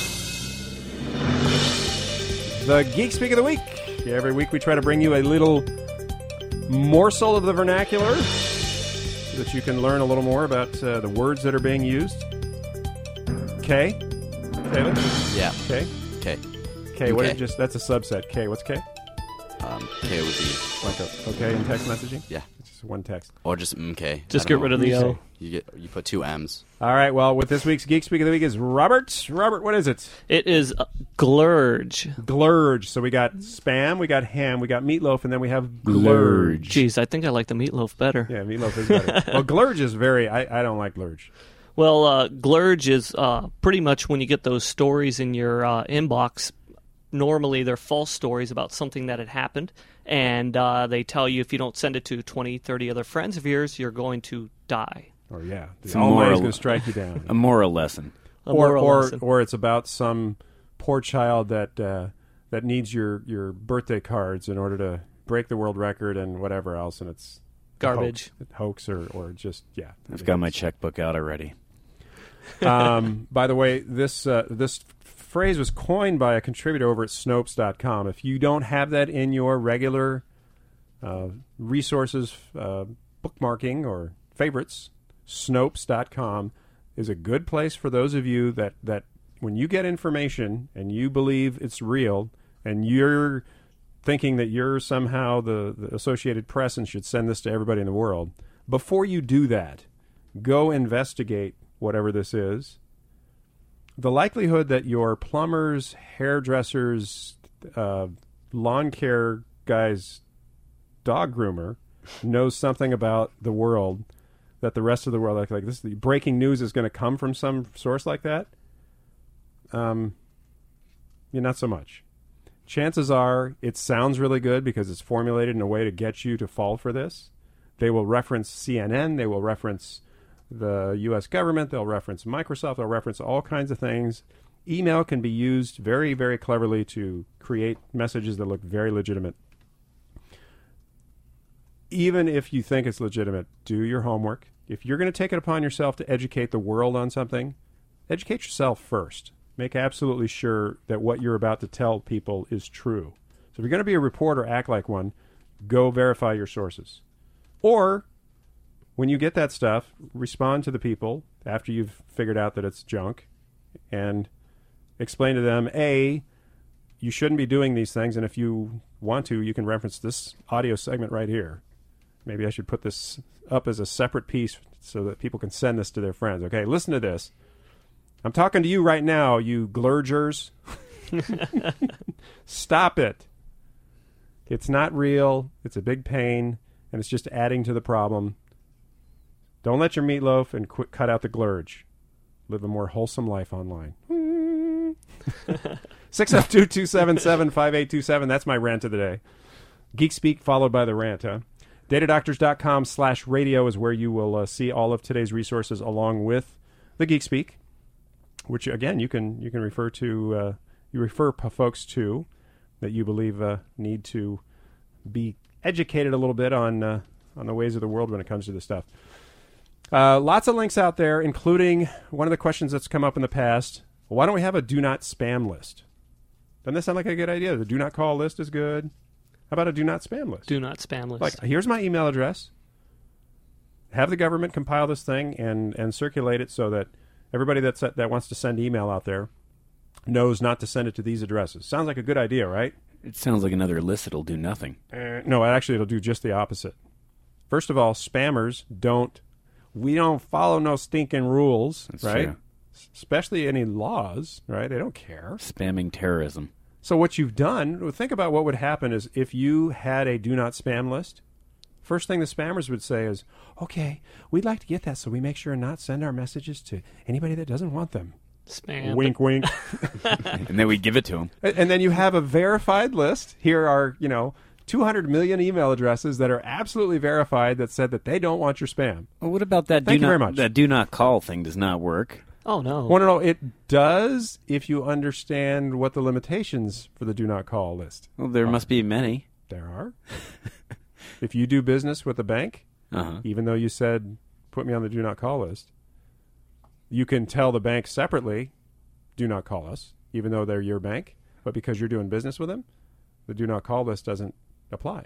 the Geek Speak of the Week. Every week we try to bring you a little morsel of the vernacular so that you can learn a little more about the words that are being used. K? Taylor? Yeah. K? K. K, what is that's a subset. K, what's K? K would be... Like okay in text messaging? Yeah. It's just one text. Or just MK. Just get rid of the O. You put 2 M's. All right, well, with this week's Geek Speak of the Week is Robert. Robert, what is it? It is glurge. Glurge. So we got spam, we got ham, we got meatloaf, and then we have glurge. Jeez, I think I like the meatloaf better. Yeah, meatloaf is better. Well, glurge is I don't like glurge. Well, glurge is pretty much when you get those stories in your inbox. Normally, they're false stories about something that had happened, and they tell you if you don't send it to 20, 30 other friends of yours, you're going to die. Or yeah, the Almighty is going to strike you down. A moral lesson. Or it's about some poor child that needs your birthday cards in order to break the world record and whatever else, and it's garbage, hoax or just I've got my checkbook out already. By the way, this phrase was coined by a contributor over at Snopes.com. If you don't have that in your regular resources, bookmarking, or favorites, Snopes.com is a good place for those of you that when you get information and you believe it's real and you're thinking that you're somehow the Associated Press and should send this to everybody in the world, before you do that, go investigate whatever this is. The likelihood that your plumber's, hairdresser's, lawn care guy's dog groomer knows something about the world that the rest of the world, like this, the breaking news is going to come from some source like that, not so much. Chances are it sounds really good because it's formulated in a way to get you to fall for this. They will reference CNN. They will reference the U.S. government. They'll reference Microsoft. They'll reference all kinds of things. Email can be used very, very cleverly to create messages that look very legitimate. Even if you think it's legitimate, do your homework. If you're going to take it upon yourself to educate the world on something, educate yourself first. Make absolutely sure that what you're about to tell people is true. So if you're going to be a reporter, act like one. Go verify your sources. Or, when you get that stuff, respond to the people after you've figured out that it's junk and explain to them, A, you shouldn't be doing these things, and if you want to, you can reference this audio segment right here. Maybe I should put this up as a separate piece so that people can send this to their friends. Okay, listen to this. I'm talking to you right now, you glurgers. Stop it. It's not real. It's a big pain, and it's just adding to the problem. Don't let your meatloaf and cut out the glurge. Live a more wholesome life online. 602-277-5827. That's my rant of the day. Geek Speak followed by the rant, huh? Datadoctors.com/radio is where you will see all of today's resources along with the Geek Speak, which again you can refer to. You refer folks to that you believe need to be educated a little bit on the ways of the world when it comes to this stuff. Lots of links out there, including one of the questions that's come up in the past. Well, why don't we have a do not spam list? Doesn't that sound like a good idea? The do not call list is good. How about a do not spam list? Do not spam list. Like, here's my email address. Have the government compile this thing and circulate it so that everybody that wants to send email out there knows not to send it to these addresses. Sounds like a good idea, right? It sounds like another list that'll do nothing. No, actually, it'll do just the opposite. First of all, spammers we don't follow no stinking rules, That's right? true. Especially any laws, right? They don't care. Spamming terrorism. So what you've done, think about what would happen is if you had a do not spam list, first thing the spammers would say is, okay, we'd like to get that so we make sure not send our messages to anybody that doesn't want them. Spam. Wink, wink. And then we give it to them. And then you have a verified list. Here are, 200 million email addresses that are absolutely verified that said that they don't want your spam. Well, what about that? Thank you very much. That do not call thing does not work. Oh, no. Well, no, it does if you understand what the limitations for the do not call list. Well, there must be many. There are. If you do business with a bank, even though you said, put me on the do not call list, you can tell the bank separately, do not call us, even though they're your bank. But because you're doing business with them, the do not call list doesn't apply.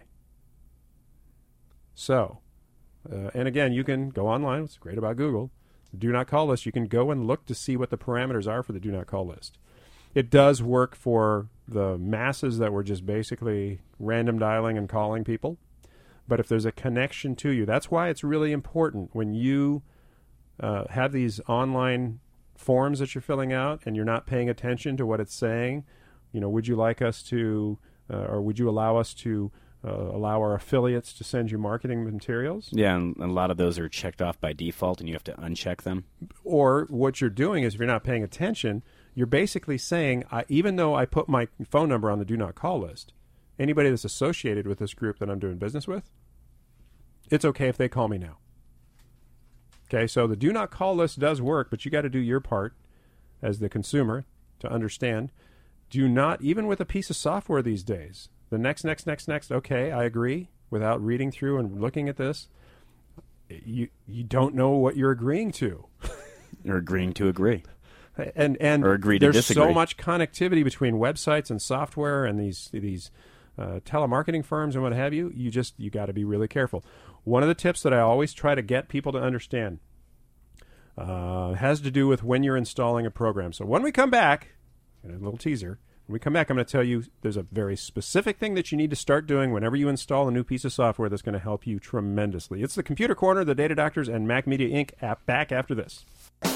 So, and again, you can go online. What's great about Google, the do not call list, you can go and look to see what the parameters are for the do not call list. It does work for the masses that were just basically random dialing and calling people. But if there's a connection to you, that's why it's really important when you have these online forms that you're filling out and you're not paying attention to what it's saying. Would you like us to, or would you allow us to allow our affiliates to send you marketing materials? Yeah, and a lot of those are checked off by default, and you have to uncheck them. Or what you're doing is, if you're not paying attention, you're basically saying, even though I put my phone number on the do not call list, anybody that's associated with this group that I'm doing business with, it's okay if they call me now. Okay, so the do not call list does work, but you got to do your part as the consumer to understand. Do not, even with a piece of software these days, the next, okay, I agree, without reading through and looking at this, you don't know what you're agreeing to. You're agreeing to agree. And or agree to there's disagree. so much connectivity between websites and software and these telemarketing firms and what have you. You got to be really careful. One of the tips that I always try to get people to understand has to do with when you're installing a program. So when we come back, a little teaser. When we come back, I'm going to tell you there's a very specific thing that you need to start doing whenever you install a new piece of software that's going to help you tremendously. It's the Computer Corner, the Data Doctors, and Mac Media Inc. app back after this.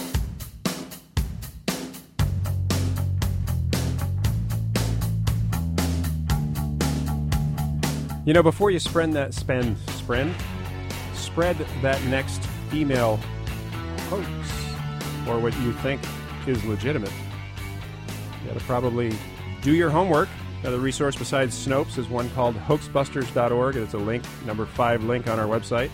You know, before you spread that next email hoax or what you think is legitimate, you got to probably do your homework. Another resource besides Snopes is one called hoaxbusters.org. It's a link, number 5 link on our website,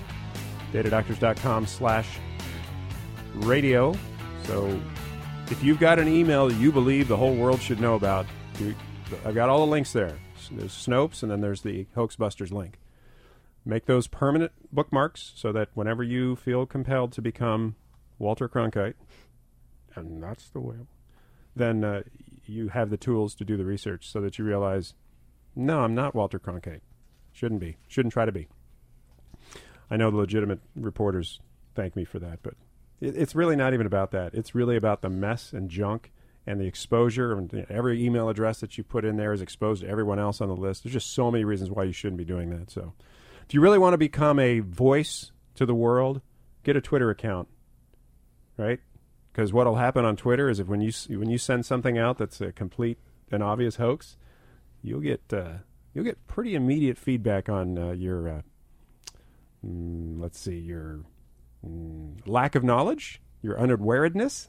datadoctors.com/radio. So if you've got an email that you believe the whole world should know about, I've got all the links there. There's Snopes, and then there's the Hoaxbusters link. Make those permanent bookmarks so that whenever you feel compelled to become Walter Cronkite, and that's the way, then you have the tools to do the research so that you realize, no, I'm not Walter Cronkite. Shouldn't be. Shouldn't try to be. I know the legitimate reporters thank me for that, but it's really not even about that. It's really about the mess and junk and the exposure. And every email address that you put in there is exposed to everyone else on the list. There's just so many reasons why you shouldn't be doing that. So if you really want to become a voice to the world, get a Twitter account, right? Because what will happen on Twitter is if when you send something out that's a complete and obvious hoax, you'll get pretty immediate feedback on your your lack of knowledge, your unawareness.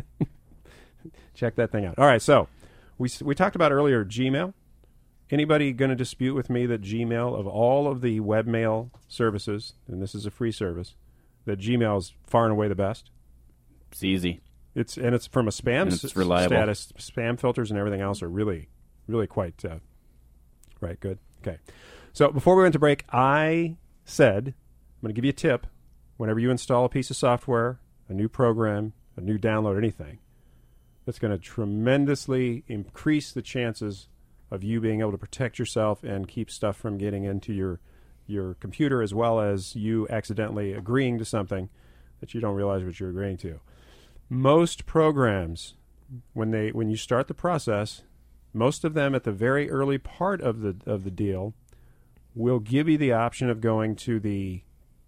Check that thing out. All right, so we talked about earlier Gmail. Anybody going to dispute with me that Gmail, of all of the webmail services, and this is a free service, that Gmail is far and away the best? It's easy. It's from a spam reliable status. Spam filters and everything else are really, really quite right. Good. Okay. So before we went to break, I said I'm going to give you a tip. Whenever you install a piece of software, a new program, a new download, anything, that's going to tremendously increase the chances of you being able to protect yourself and keep stuff from getting into your computer, as well as you accidentally agreeing to something that you don't realize what you're agreeing to. Most programs, when you start the process, most of them at the very early part of the deal will give you the option of going to the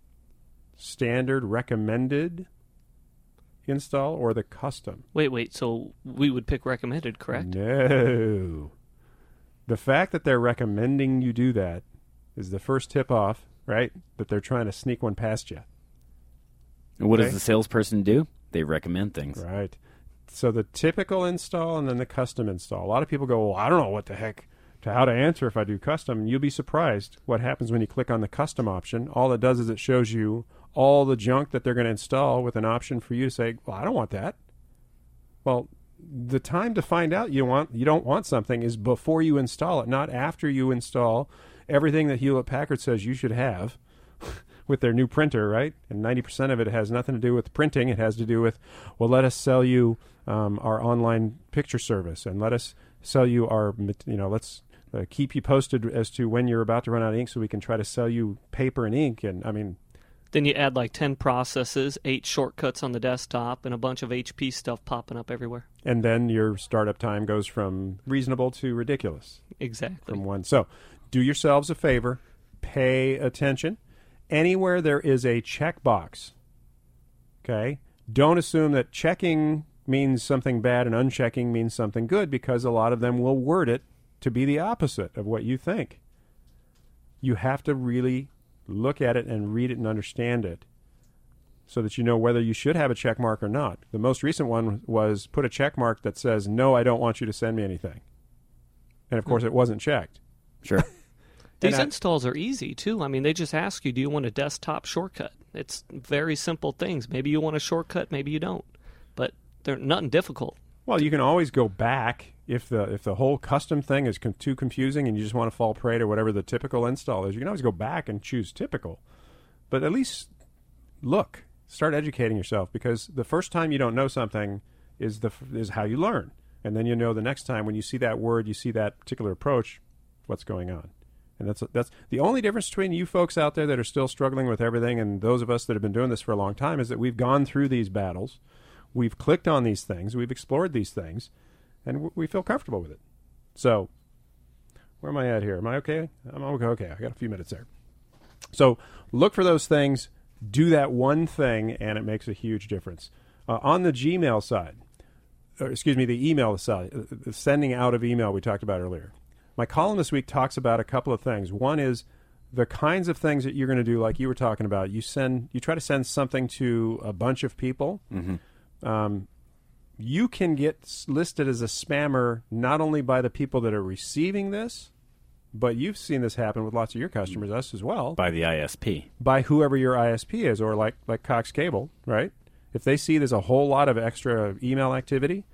standard recommended install or the custom. Wait. So we would pick recommended, correct? No. The fact that they're recommending you do that is the first tip off, right? That they're trying to sneak one past you. And what does the salesperson do? They recommend things. Right. So the typical install and then the custom install. A lot of people go, well, I don't know what the heck to how to answer if I do custom. And you'll be surprised what happens when you click on the custom option. All it does is it shows you all the junk that they're going to install with an option for you to say, well, I don't want that. Well, the time to find out you don't want something is before you install it, not after you install everything that Hewlett-Packard says you should have with their new printer, right? And 90% of it has nothing to do with printing. It has to do with, well, let us sell you our online picture service, and let us sell you our, let's keep you posted as to when you're about to run out of ink so we can try to sell you paper and ink. And I mean, then you add like 10 processes, 8 shortcuts on the desktop, and a bunch of HP stuff popping up everywhere. And then your startup time goes from reasonable to ridiculous. Exactly. From one. So do yourselves a favor. Pay attention. Anywhere there is a checkbox, okay, don't assume that checking means something bad and unchecking means something good, because a lot of them will word it to be the opposite of what you think. You have to really look at it and read it and understand it so that you know whether you should have a check mark or not. The most recent one was put a check mark that says, no, I don't want you to send me anything. And, of course, it wasn't checked. Sure. These installs are easy, too. I mean, they just ask you, do you want a desktop shortcut? It's very simple things. Maybe you want a shortcut, maybe you don't. But they're nothing difficult. Well, you can always go back if the whole custom thing is too confusing and you just want to fall prey to whatever the typical install is. You can always go back and choose typical. But at least start educating yourself, because the first time you don't know something is how you learn. And then you know the next time when you see that word, you see that particular approach, what's going on. And that's the only difference between you folks out there that are still struggling with everything and those of us that have been doing this for a long time is that we've gone through these battles, we've clicked on these things, we've explored these things, and we feel comfortable with it. So, where am I at here? Am I okay? I'm okay. I got a few minutes there. So, look for those things, do that one thing, and it makes a huge difference. On the Gmail side, the email side, the sending out of email we talked about earlier. My column this week talks about a couple of things. One is the kinds of things that you're going to do, like you were talking about. You try to send something to a bunch of people. Mm-hmm. You can get listed as a spammer not only by the people that are receiving this, but you've seen this happen with lots of your customers, us as well. By the ISP. By whoever your ISP is, or like Cox Cable, right? If they see there's a whole lot of extra email activity,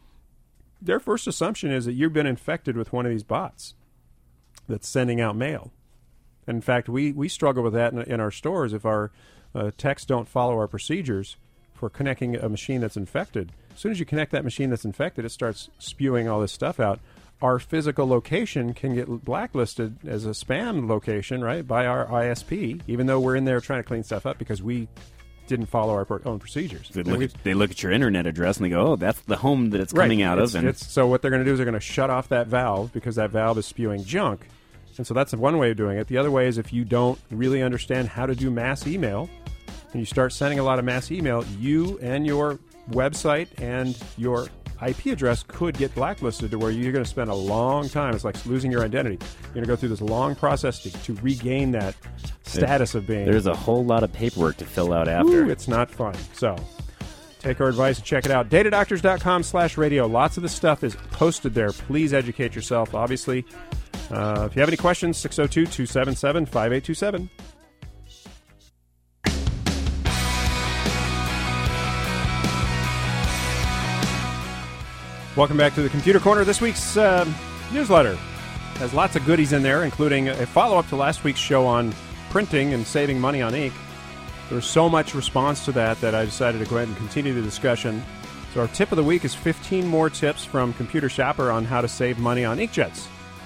their first assumption is that you've been infected with one of these bots that's sending out mail. And in fact, we struggle with that in our stores. If our techs don't follow our procedures for connecting a machine that's infected, as soon as you connect that machine that's infected, it starts spewing all this stuff out. Our physical location can get blacklisted as a spam location, right, by our ISP, even though we're in there trying to clean stuff up because we didn't follow our own procedures. They look at your internet address and they go, oh, that's the home that it's coming out of. So what they're going to do is they're going to shut off that valve because that valve is spewing junk. And so that's one way of doing it. The other way is if you don't really understand how to do mass email and you start sending a lot of mass email, you and your website and your IP address could get blacklisted to where you're going to spend a long time. It's like losing your identity. You're going to go through this long process to regain that status of being. There's a whole lot of paperwork to fill out after. Ooh, it's not fun. So take our advice and check it out. datadoctors.com/radio. Lots of the stuff is posted there. Please educate yourself. Obviously, if you have any questions, 602-277-5827. Welcome back to the Computer Corner. This week's newsletter has lots of goodies in there, including a follow-up to last week's show on printing and saving money on ink. There was so much response to that I decided to go ahead and continue the discussion. So our tip of the week is 15 more tips from Computer Shopper on how to save money on inkjets.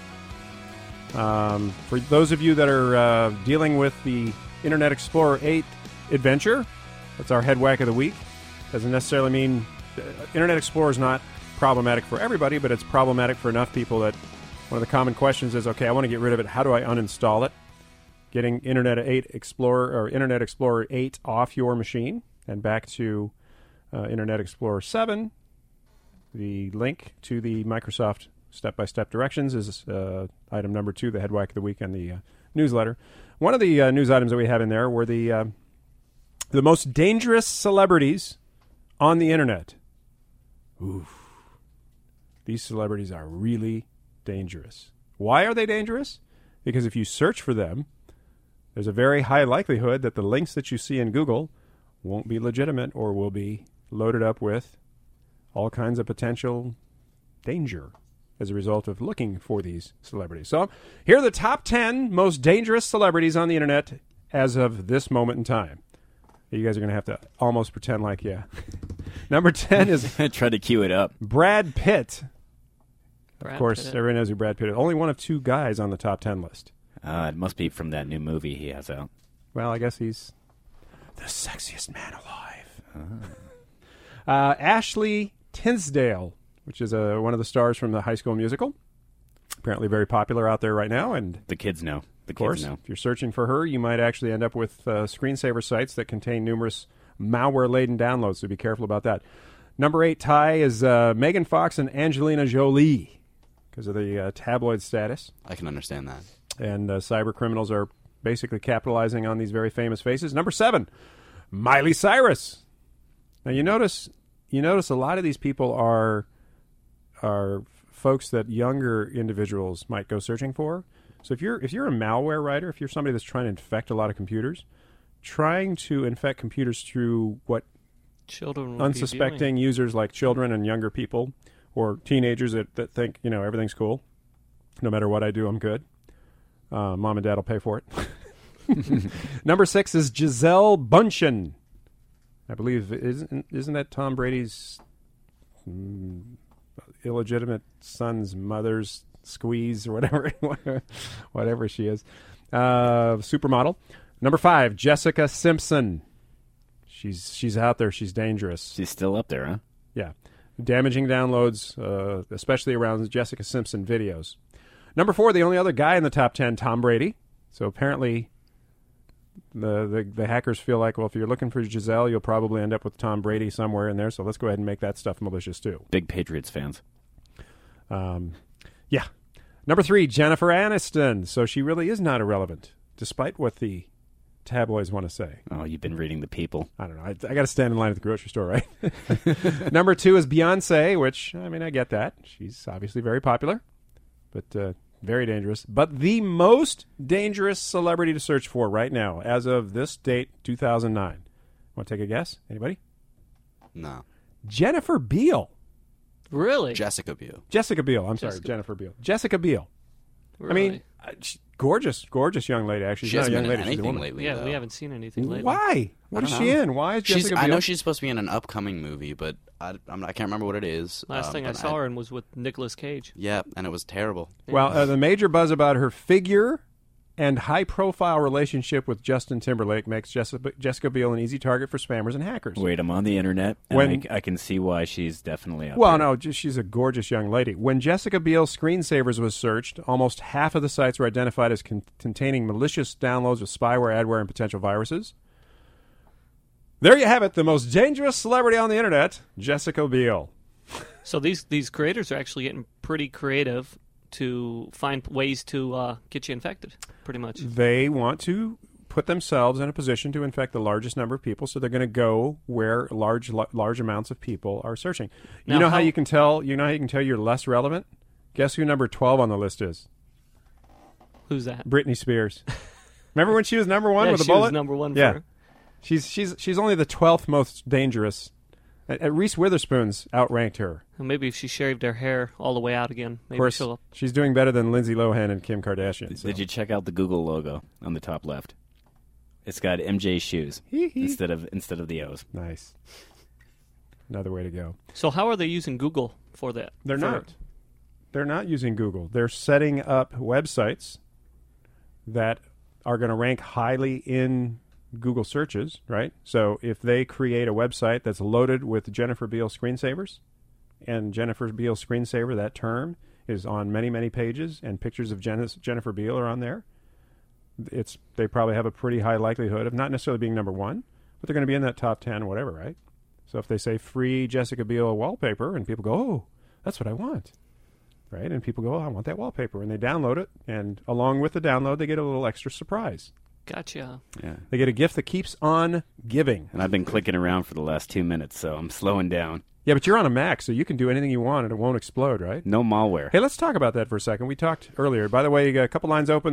For those of you that are dealing with the Internet Explorer 8 adventure, that's our head whack of the week. Doesn't necessarily mean Internet Explorer is not problematic for everybody, but it's problematic for enough people that one of the common questions is, okay, I want to get rid of it. How do I uninstall it? Getting Internet Explorer 8 off your machine and back to Internet Explorer 7. The link to the Microsoft step-by-step directions is item number 2, the head whack of the week in the newsletter. One of the news items that we have in there were the most dangerous celebrities on the Internet. Oof. These celebrities are really dangerous. Why are they dangerous? Because if you search for them, there's a very high likelihood that the links that you see in Google won't be legitimate or will be loaded up with all kinds of potential danger as a result of looking for these celebrities. So here are the top 10 most dangerous celebrities on the Internet as of this moment in time. You guys are going to have to almost pretend like, yeah. Number 10 is... Try to cue it up. Brad Pitt. Of course, everyone knows who Brad Pitt is. Only one of 2 guys on the top 10 list. It must be from that new movie he has out. Well, I guess he's the sexiest man alive. Ashley Tisdale, which is one of the stars from the High School Musical. Apparently very popular out there right now. And the kids know. Of course, if you're searching for her, you might actually end up with screensaver sites that contain numerous malware-laden downloads, so be careful about that. Number 8 tie is Megan Fox and Angelina Jolie because of the tabloid status. I can understand that. And cyber criminals are basically capitalizing on these very famous faces. Number 7, Miley Cyrus. Now you notice a lot of these people are folks that younger individuals might go searching for. So if you're a malware writer, if you're somebody that's trying to infect a lot of computers, trying to infect computers through what children unsuspecting users like children and younger people or teenagers that think, everything's cool. No matter what I do, I'm good. Mom and Dad will pay for it. Number 6 is Gisele Bundchen. I believe, isn't that Tom Brady's illegitimate son's mother's squeeze or whatever she is. Supermodel. Number 5, Jessica Simpson. She's out there. She's dangerous. She's still up there, huh? Yeah. Damaging downloads, especially around Jessica Simpson videos. Number 4, the only other guy in the top 10, Tom Brady. So apparently the hackers feel like, well, if you're looking for Giselle, you'll probably end up with Tom Brady somewhere in there. So let's go ahead and make that stuff malicious too. Big Patriots fans. Yeah. Number 3, Jennifer Aniston. So she really is not irrelevant, despite what the tabloids want to say. Oh, you've been reading the People. I don't know. I got to stand in line at the grocery store, right? Number 2 is Beyonce, which, I mean, I get that. She's obviously very popular, but very dangerous. But the most dangerous celebrity to search for right now, as of this date, 2009. Want to take a guess? Anybody? No. Jennifer Biel. Really? Jessica Biel. Jessica Biel. I'm sorry, Jennifer Biel. Jessica Biel. Really? I mean, gorgeous young lady. Actually, She she's not a hasn't young been lady. in She's a anything woman. lately. Yeah, though. we haven't seen anything lately. Why? What is she in? Why is Jessica Biel? I know she's supposed to be in an upcoming movie, but I can't remember what it is. Last thing I saw her in was with Nicolas Cage. Yeah, and it was terrible. Well, the major buzz about her figure and high-profile relationship with Justin Timberlake makes Jessica Biel an easy target for spammers and hackers. Wait, I'm on the internet, and I can see why she's definitely up there. No, she's a gorgeous young lady. When Jessica Biel's screensavers was searched, almost half of the sites were identified as containing malicious downloads of spyware, adware, and potential viruses. There you have it, the most dangerous celebrity on the internet, Jessica Biel. So these creators are actually getting pretty creative to find ways to get you infected, pretty much. They want to put themselves in a position to infect the largest number of people, so they're going to go where large amounts of people are searching. You know how you can tell you're less relevant? Guess who number 12 on the list is? Who's that? Britney Spears. Remember when she was number 1 with a she bullet? was number 1 yeah. for her. She's only the 12th most dangerous. Reese Witherspoon's outranked her. Well, maybe if she shaved her hair all the way out again, maybe Of course, she'll... she's doing better than Lindsay Lohan and Kim Kardashian. So. Did you check out the Google logo on the top left? It's got MJ shoes instead of the O's. Nice. Another way to go. So how are they using Google for that? They're not. They're not using Google. They're setting up websites that are going to rank highly in Google searches, right? So if they create a website that's loaded with Jennifer Biel screensavers, and Jennifer Biel screensaver, that term, is on many, many pages, and pictures of Jennifer Biel are on there, they probably have a pretty high likelihood of not necessarily being number 1, but they're going to be in that top 10, whatever, right? So if they say free Jessica Biel wallpaper, and people go, oh, that's what I want, right? And people go, oh, I want that wallpaper, and they download it, and along with the download, they get a little extra surprise. Gotcha. Yeah. They get a gift that keeps on giving. And I've been clicking around for the last 2 minutes, so I'm slowing down. Yeah, but you're on a Mac, so you can do anything you want and it won't explode, right? No malware. Hey, let's talk about that for a second. We talked earlier. By the way, you got a couple lines open,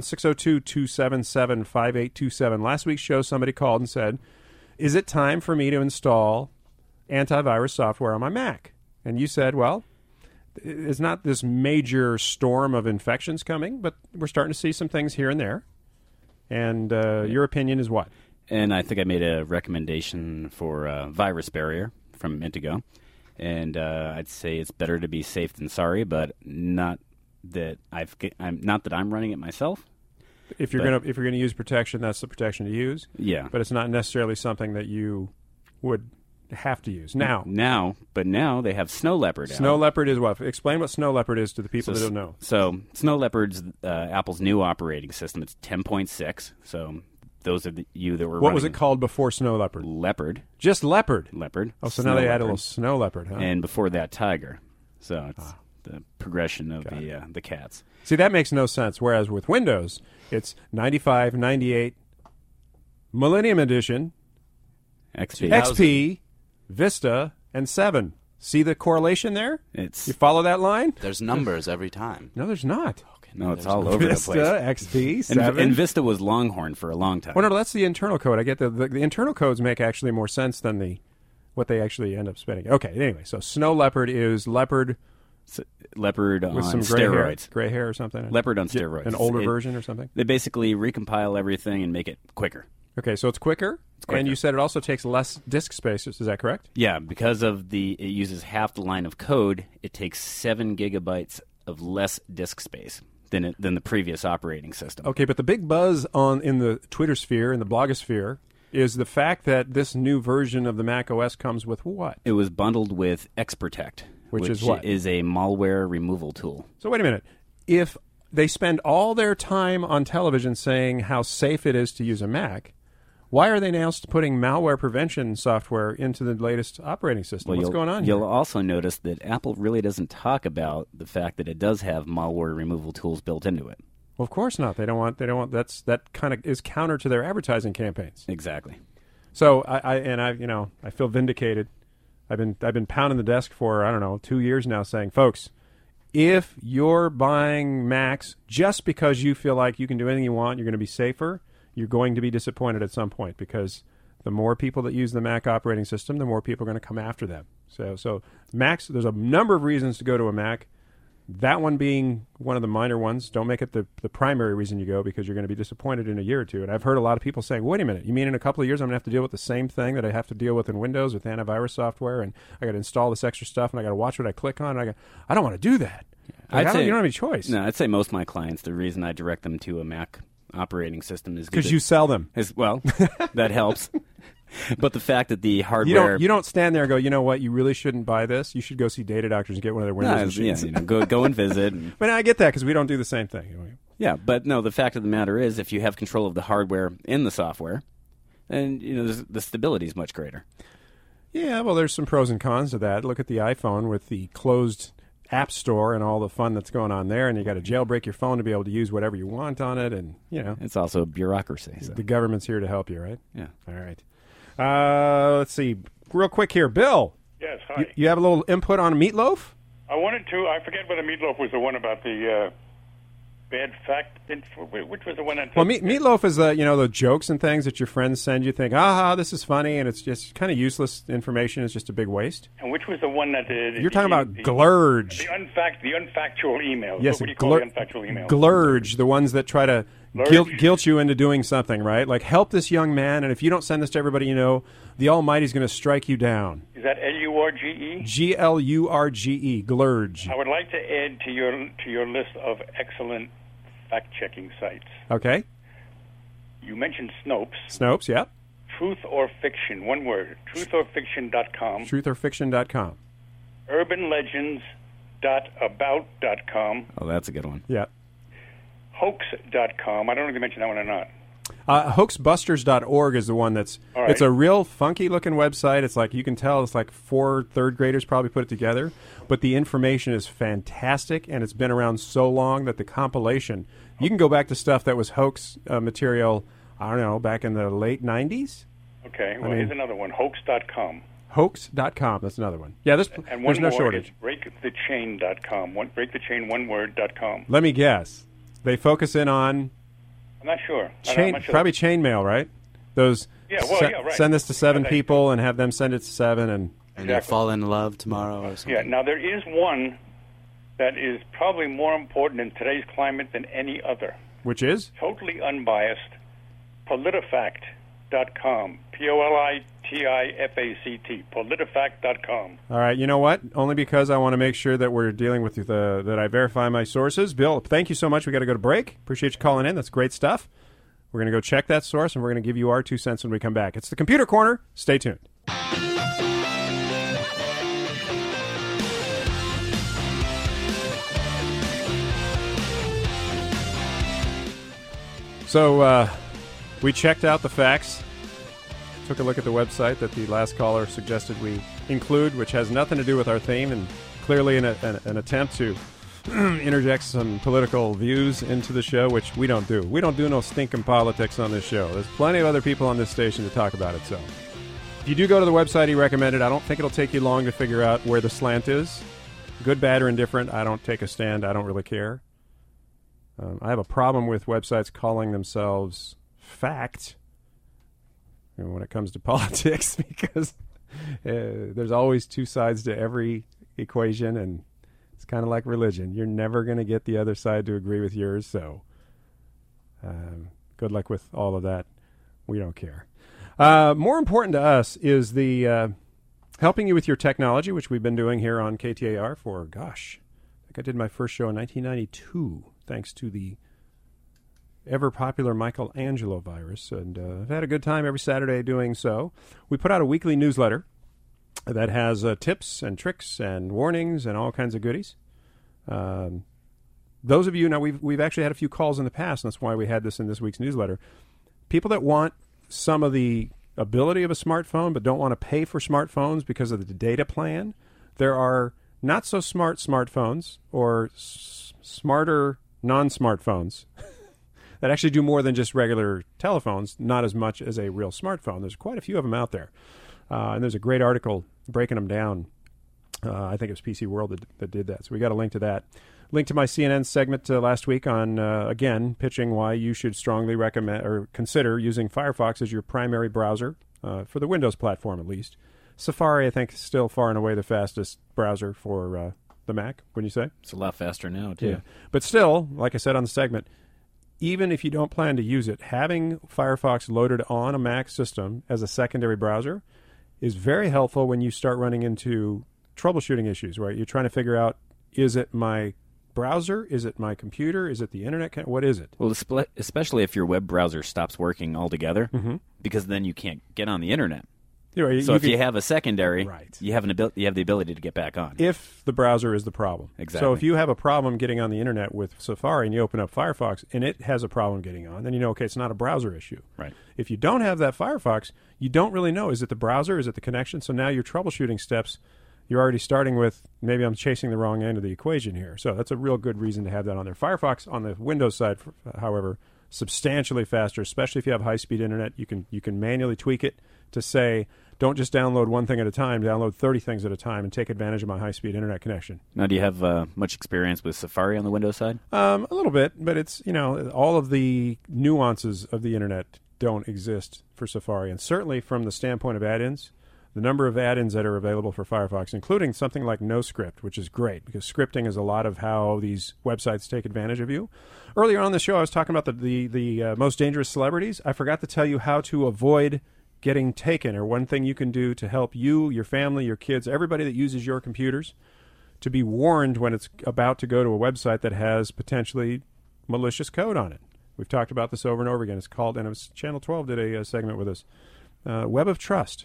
602-277-5827. Last week's show, somebody called and said, is it time for me to install antivirus software on my Mac? And you said, well, it's not this major storm of infections coming, but we're starting to see some things here and there. And your opinion is what? And I think I made a recommendation for Virus Barrier from Intego. And I'd say it's better to be safe than sorry, but not that I'm running it myself. If you're gonna use protection, that's the protection to use. Yeah. But it's not necessarily something that you would have to use. Now they have Snow Leopard out. Snow Leopard is what? Explain what Snow Leopard is to the people that don't know. So Snow Leopard's Apple's new operating system. It's 10.6. So those of you that were What was it called before Snow Leopard? Leopard. Just Leopard? Leopard. Oh, so now they add a little Snow Leopard, huh? And before that, Tiger. So it's the progression of the cats. See, that makes no sense. Whereas with Windows, it's 95, 98, Millennium Edition, XP, Vista, and 7. See the correlation there? You follow that line? There's numbers every time. No, there's not. Okay, no, it's all over Vista, the place. XP, 7. And Vista was Longhorn for a long time. Well, no, that's the internal code. I get the internal codes make actually more sense than what they actually end up spending. Okay, anyway, so Snow Leopard is leopard on with some steroids. Gray hair or something? Leopard on steroids. An older version or something? They basically recompile everything and make it quicker. Okay, so it's quicker, and you said it also takes less disk space. Is that correct? Yeah, because of it uses half the line of code, it takes 7 gigabytes of less disk space than the previous operating system. Okay, but the big buzz in the Twitter sphere and the blogosphere is the fact that this new version of the Mac OS comes with what? It was bundled with XProtect, which is what? Is a malware removal tool. So wait a minute. If they spend all their time on television saying how safe it is to use a Mac, why are they now putting malware prevention software into the latest operating system? What's going on here? You'll also notice that Apple really doesn't talk about the fact that it does have malware removal tools built into it. Well, of course not. They don't want. That kind of is counter to their advertising campaigns. Exactly. So I feel vindicated. I've been pounding the desk for 2 years now, saying, folks, if you're buying Macs just because you feel like you can do anything you want, you're going to be safer, you're going to be disappointed at some point, because the more people that use the Mac operating system, the more people are going to come after them. So Macs, there's a number of reasons to go to a Mac. That one being one of the minor ones. Don't make it the primary reason you go, because you're going to be disappointed in a year or two. And I've heard a lot of people saying, wait a minute, you mean in a couple of years I'm going to have to deal with the same thing that I have to deal with in Windows with antivirus software, and I got to install this extra stuff, and I got to watch what I click on. And I don't want to do that. You don't have any choice. No, I'd say most of my clients, the reason I direct them to a Mac operating system is because you sell them. Well, that helps. But the fact that the hardware... You don't stand there and go, you know what, you really shouldn't buy this. You should go see Data Doctors and get one of their Windows machines. Yeah, go and visit. But I get that, because we don't do the same thing. Yeah, but no, the fact of the matter is, if you have control of the hardware in the software, then the stability is much greater. Yeah, well, there's some pros and cons to that. Look at the iPhone with the closed App Store and all the fun that's going on there, and you got to jailbreak your phone to be able to use whatever you want on it, and it's also bureaucracy. So. The government's here to help you, right? Yeah. All right. Let's see, real quick here, Bill. Yes. Hi. You have a little input on Meatloaf? I wanted to. I forget whether Meatloaf was the one about the bad fact. Which was the one that? Well, Meatloaf is the jokes and things that your friends send you. Think, this is funny, and it's just kind of useless information. It's just a big waste. And which was the one that? You're talking about Glurge. The unfactual emails. Yes, what do you call the unfactual emails? Glurge, the ones that try to guilt you into doing something, right? Like, help this young man, and if you don't send this to everybody you know, the Almighty's going to strike you down. Is that L-U-R-G-E? Glurge, Glurge. I would like to add to your list of excellent fact-checking sites. Okay. You mentioned Snopes. Snopes, yeah. Truth or Fiction, one word. Trutherfiction.com. Trutherfiction.com. Urbanlegends.about.com. Oh, that's a good one. Yeah. Hoax.com. I don't know if you mentioned that one or not. Hoaxbusters.org is the one that's... All right. It's a real funky-looking website. It's like, you can tell it's like 4 third graders probably put it together. But the information is fantastic, and it's been around so long that the compilation... You can go back to stuff that was hoax material, I don't know, back in the late 90s? Okay. Well, here's another one. Hoax.com. Hoax.com. That's another one. Yeah, there's no shortage. Breakthechain.com. Breakthechain1word.com. Let me guess. They focus in on... I'm not sure. Probably chainmail, right? Those. Yeah, right. Send this to 7 people and have them send it to 7, and they'll fall in love tomorrow or something. Yeah. Now there is one that is probably more important in today's climate than any other. Which is? Totally unbiased. Politifact.com. Politifact. Politifact.com. All right. You know what? Only because I want to make sure that we're dealing with that I verify my sources. Bill, thank you so much. We got to go to break. Appreciate you calling in. That's great stuff. We're going to go check that source, and we're going to give you our 2 cents when we come back. It's the Computer Corner. Stay tuned. So we checked out the facts, took a look at the website that the last caller suggested we include, which has nothing to do with our theme, and clearly an attempt to interject some political views into the show, which we don't do. We don't do no stinking politics on this show. There's plenty of other people on this station to talk about it. So if you do go to the website he recommended, I don't think it'll take you long to figure out where the slant is. Good, bad, or indifferent, I don't take a stand. I don't really care. I have a problem with websites calling themselves fact when it comes to politics, because there's always 2 sides to every equation, and it's kind of like religion. You're never going to get the other side to agree with yours, so good luck with all of that. We don't care. More important to us is the helping you with your technology, which we've been doing here on KTAR for, gosh, I think I did my first show in 1992, thanks to the ever-popular Michelangelo virus, and I've had a good time every Saturday doing so. We put out a weekly newsletter that has tips and tricks and warnings and all kinds of goodies. Those of you, now we've actually had a few calls in the past, and that's why we had this in this week's newsletter. People that want some of the ability of a smartphone but don't want to pay for smartphones because of the data plan. There are not so smart smartphones or smarter non-smartphones that actually do more than just regular telephones, not as much as a real smartphone. There's quite a few of them out there. And there's a great article breaking them down. I think it was PC World that did that. So we got a link to that. Link to my CNN segment last week on, again, pitching why you should strongly recommend or consider using Firefox as your primary browser, for the Windows platform at least. Safari, I think, is still far and away the fastest browser for the Mac, wouldn't you say? It's a lot faster now, too. Yeah. But still, like I said on the segment, even if you don't plan to use it, having Firefox loaded on a Mac system as a secondary browser is very helpful when you start running into troubleshooting issues, right? You're trying to figure out, is it my browser? Is it my computer? Is it the internet? What is it? Well, especially if your web browser stops working altogether, because then you can't get on the internet. So if you have a secondary, you have the ability to get back on. If the browser is the problem. Exactly. So if you have a problem getting on the internet with Safari and you open up Firefox and it has a problem getting on, then you know, okay, it's not a browser issue. Right. If you don't have that Firefox, you don't really know, is it the browser? Is it the connection? So now your troubleshooting steps, you're already starting with, maybe I'm chasing the wrong end of the equation here. So that's a real good reason to have that on there. Firefox on the Windows side, however, substantially faster, especially if you have high-speed internet. You can manually tweak it to say, don't just download one thing at a time, download 30 things at a time and take advantage of my high-speed internet connection. Now, do you have much experience with Safari on the Windows side? A little bit, but it's, all of the nuances of the internet don't exist for Safari. And certainly from the standpoint of add-ins, the number of add-ins that are available for Firefox, including something like NoScript, which is great because scripting is a lot of how these websites take advantage of you. Earlier on the show, I was talking about the most dangerous celebrities. I forgot to tell you how to avoid getting taken, or one thing you can do to help you, your family, your kids, everybody that uses your computers, to be warned when it's about to go to a website that has potentially malicious code on it. We've talked about this over and over again. It's called, and it was Channel 12 did a segment with us, Web of Trust,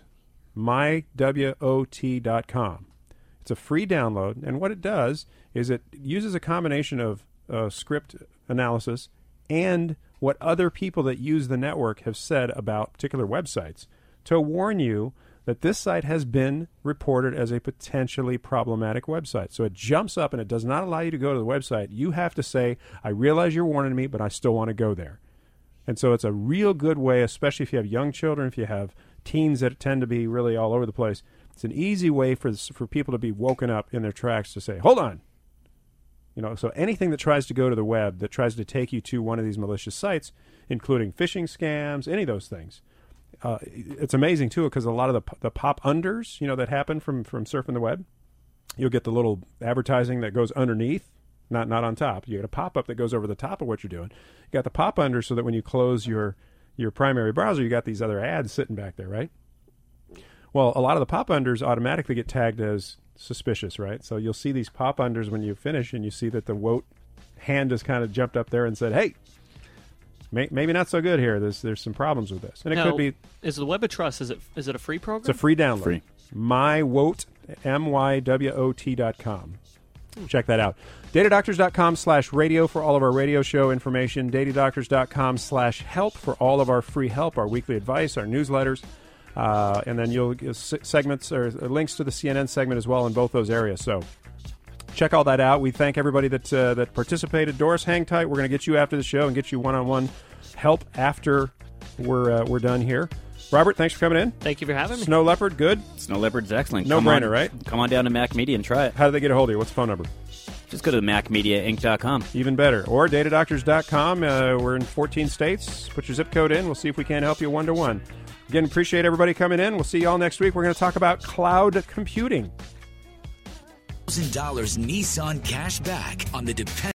mywot.com. It's a free download, and what it does is it uses a combination of script analysis and what other people that use the network have said about particular websites to warn you that this site has been reported as a potentially problematic website. So it jumps up and it does not allow you to go to the website. You have to say, I realize you're warning me, but I still want to go there. And so it's a real good way, especially if you have young children, if you have teens that tend to be really all over the place. It's an easy way for people to be woken up in their tracks to say, hold on. So anything that tries to go to the web, that tries to take you to one of these malicious sites, including phishing scams, any of those things. It's amazing, too, because a lot of the pop-unders, that happen from surfing the web, you'll get the little advertising that goes underneath, not on top. You get a pop-up that goes over the top of what you're doing. You got the pop-under so that when you close your primary browser, you got these other ads sitting back there, right? Well, a lot of the pop-unders automatically get tagged as suspicious, right? So you'll see these pop-unders when you finish, and you see that the WOT hand has kind of jumped up there and said, hey, maybe not so good here. There's some problems with this. And it could be... Is the Web of Trust, is it a free program? It's a free download. Free. MyWOT, mywot.com. Check that out. DataDoctors.com/radio for all of our radio show information. DataDoctors.com/help for all of our free help, our weekly advice, our newsletters. And then you'll get segments or links to the CNN segment as well in both those areas. So check all that out. We thank everybody that participated. Doris, hang tight. We're going to get you after the show and get you one-on-one help after we're done here. Robert, thanks for coming in. Thank you for having me. Snow Leopard, good? Snow Leopard's excellent. No-brainer, right? Come on down to Mac Media and try it. How do they get a hold of you? What's the phone number? Just go to MacMediaInc.com. Even better. Or DataDoctors.com. We're in 14 states. Put your zip code in. We'll see if we can't help you one-to-one. Again, appreciate everybody coming in. We'll see you all next week. We're going to talk about cloud computing. $1,000 Nissan cash back on the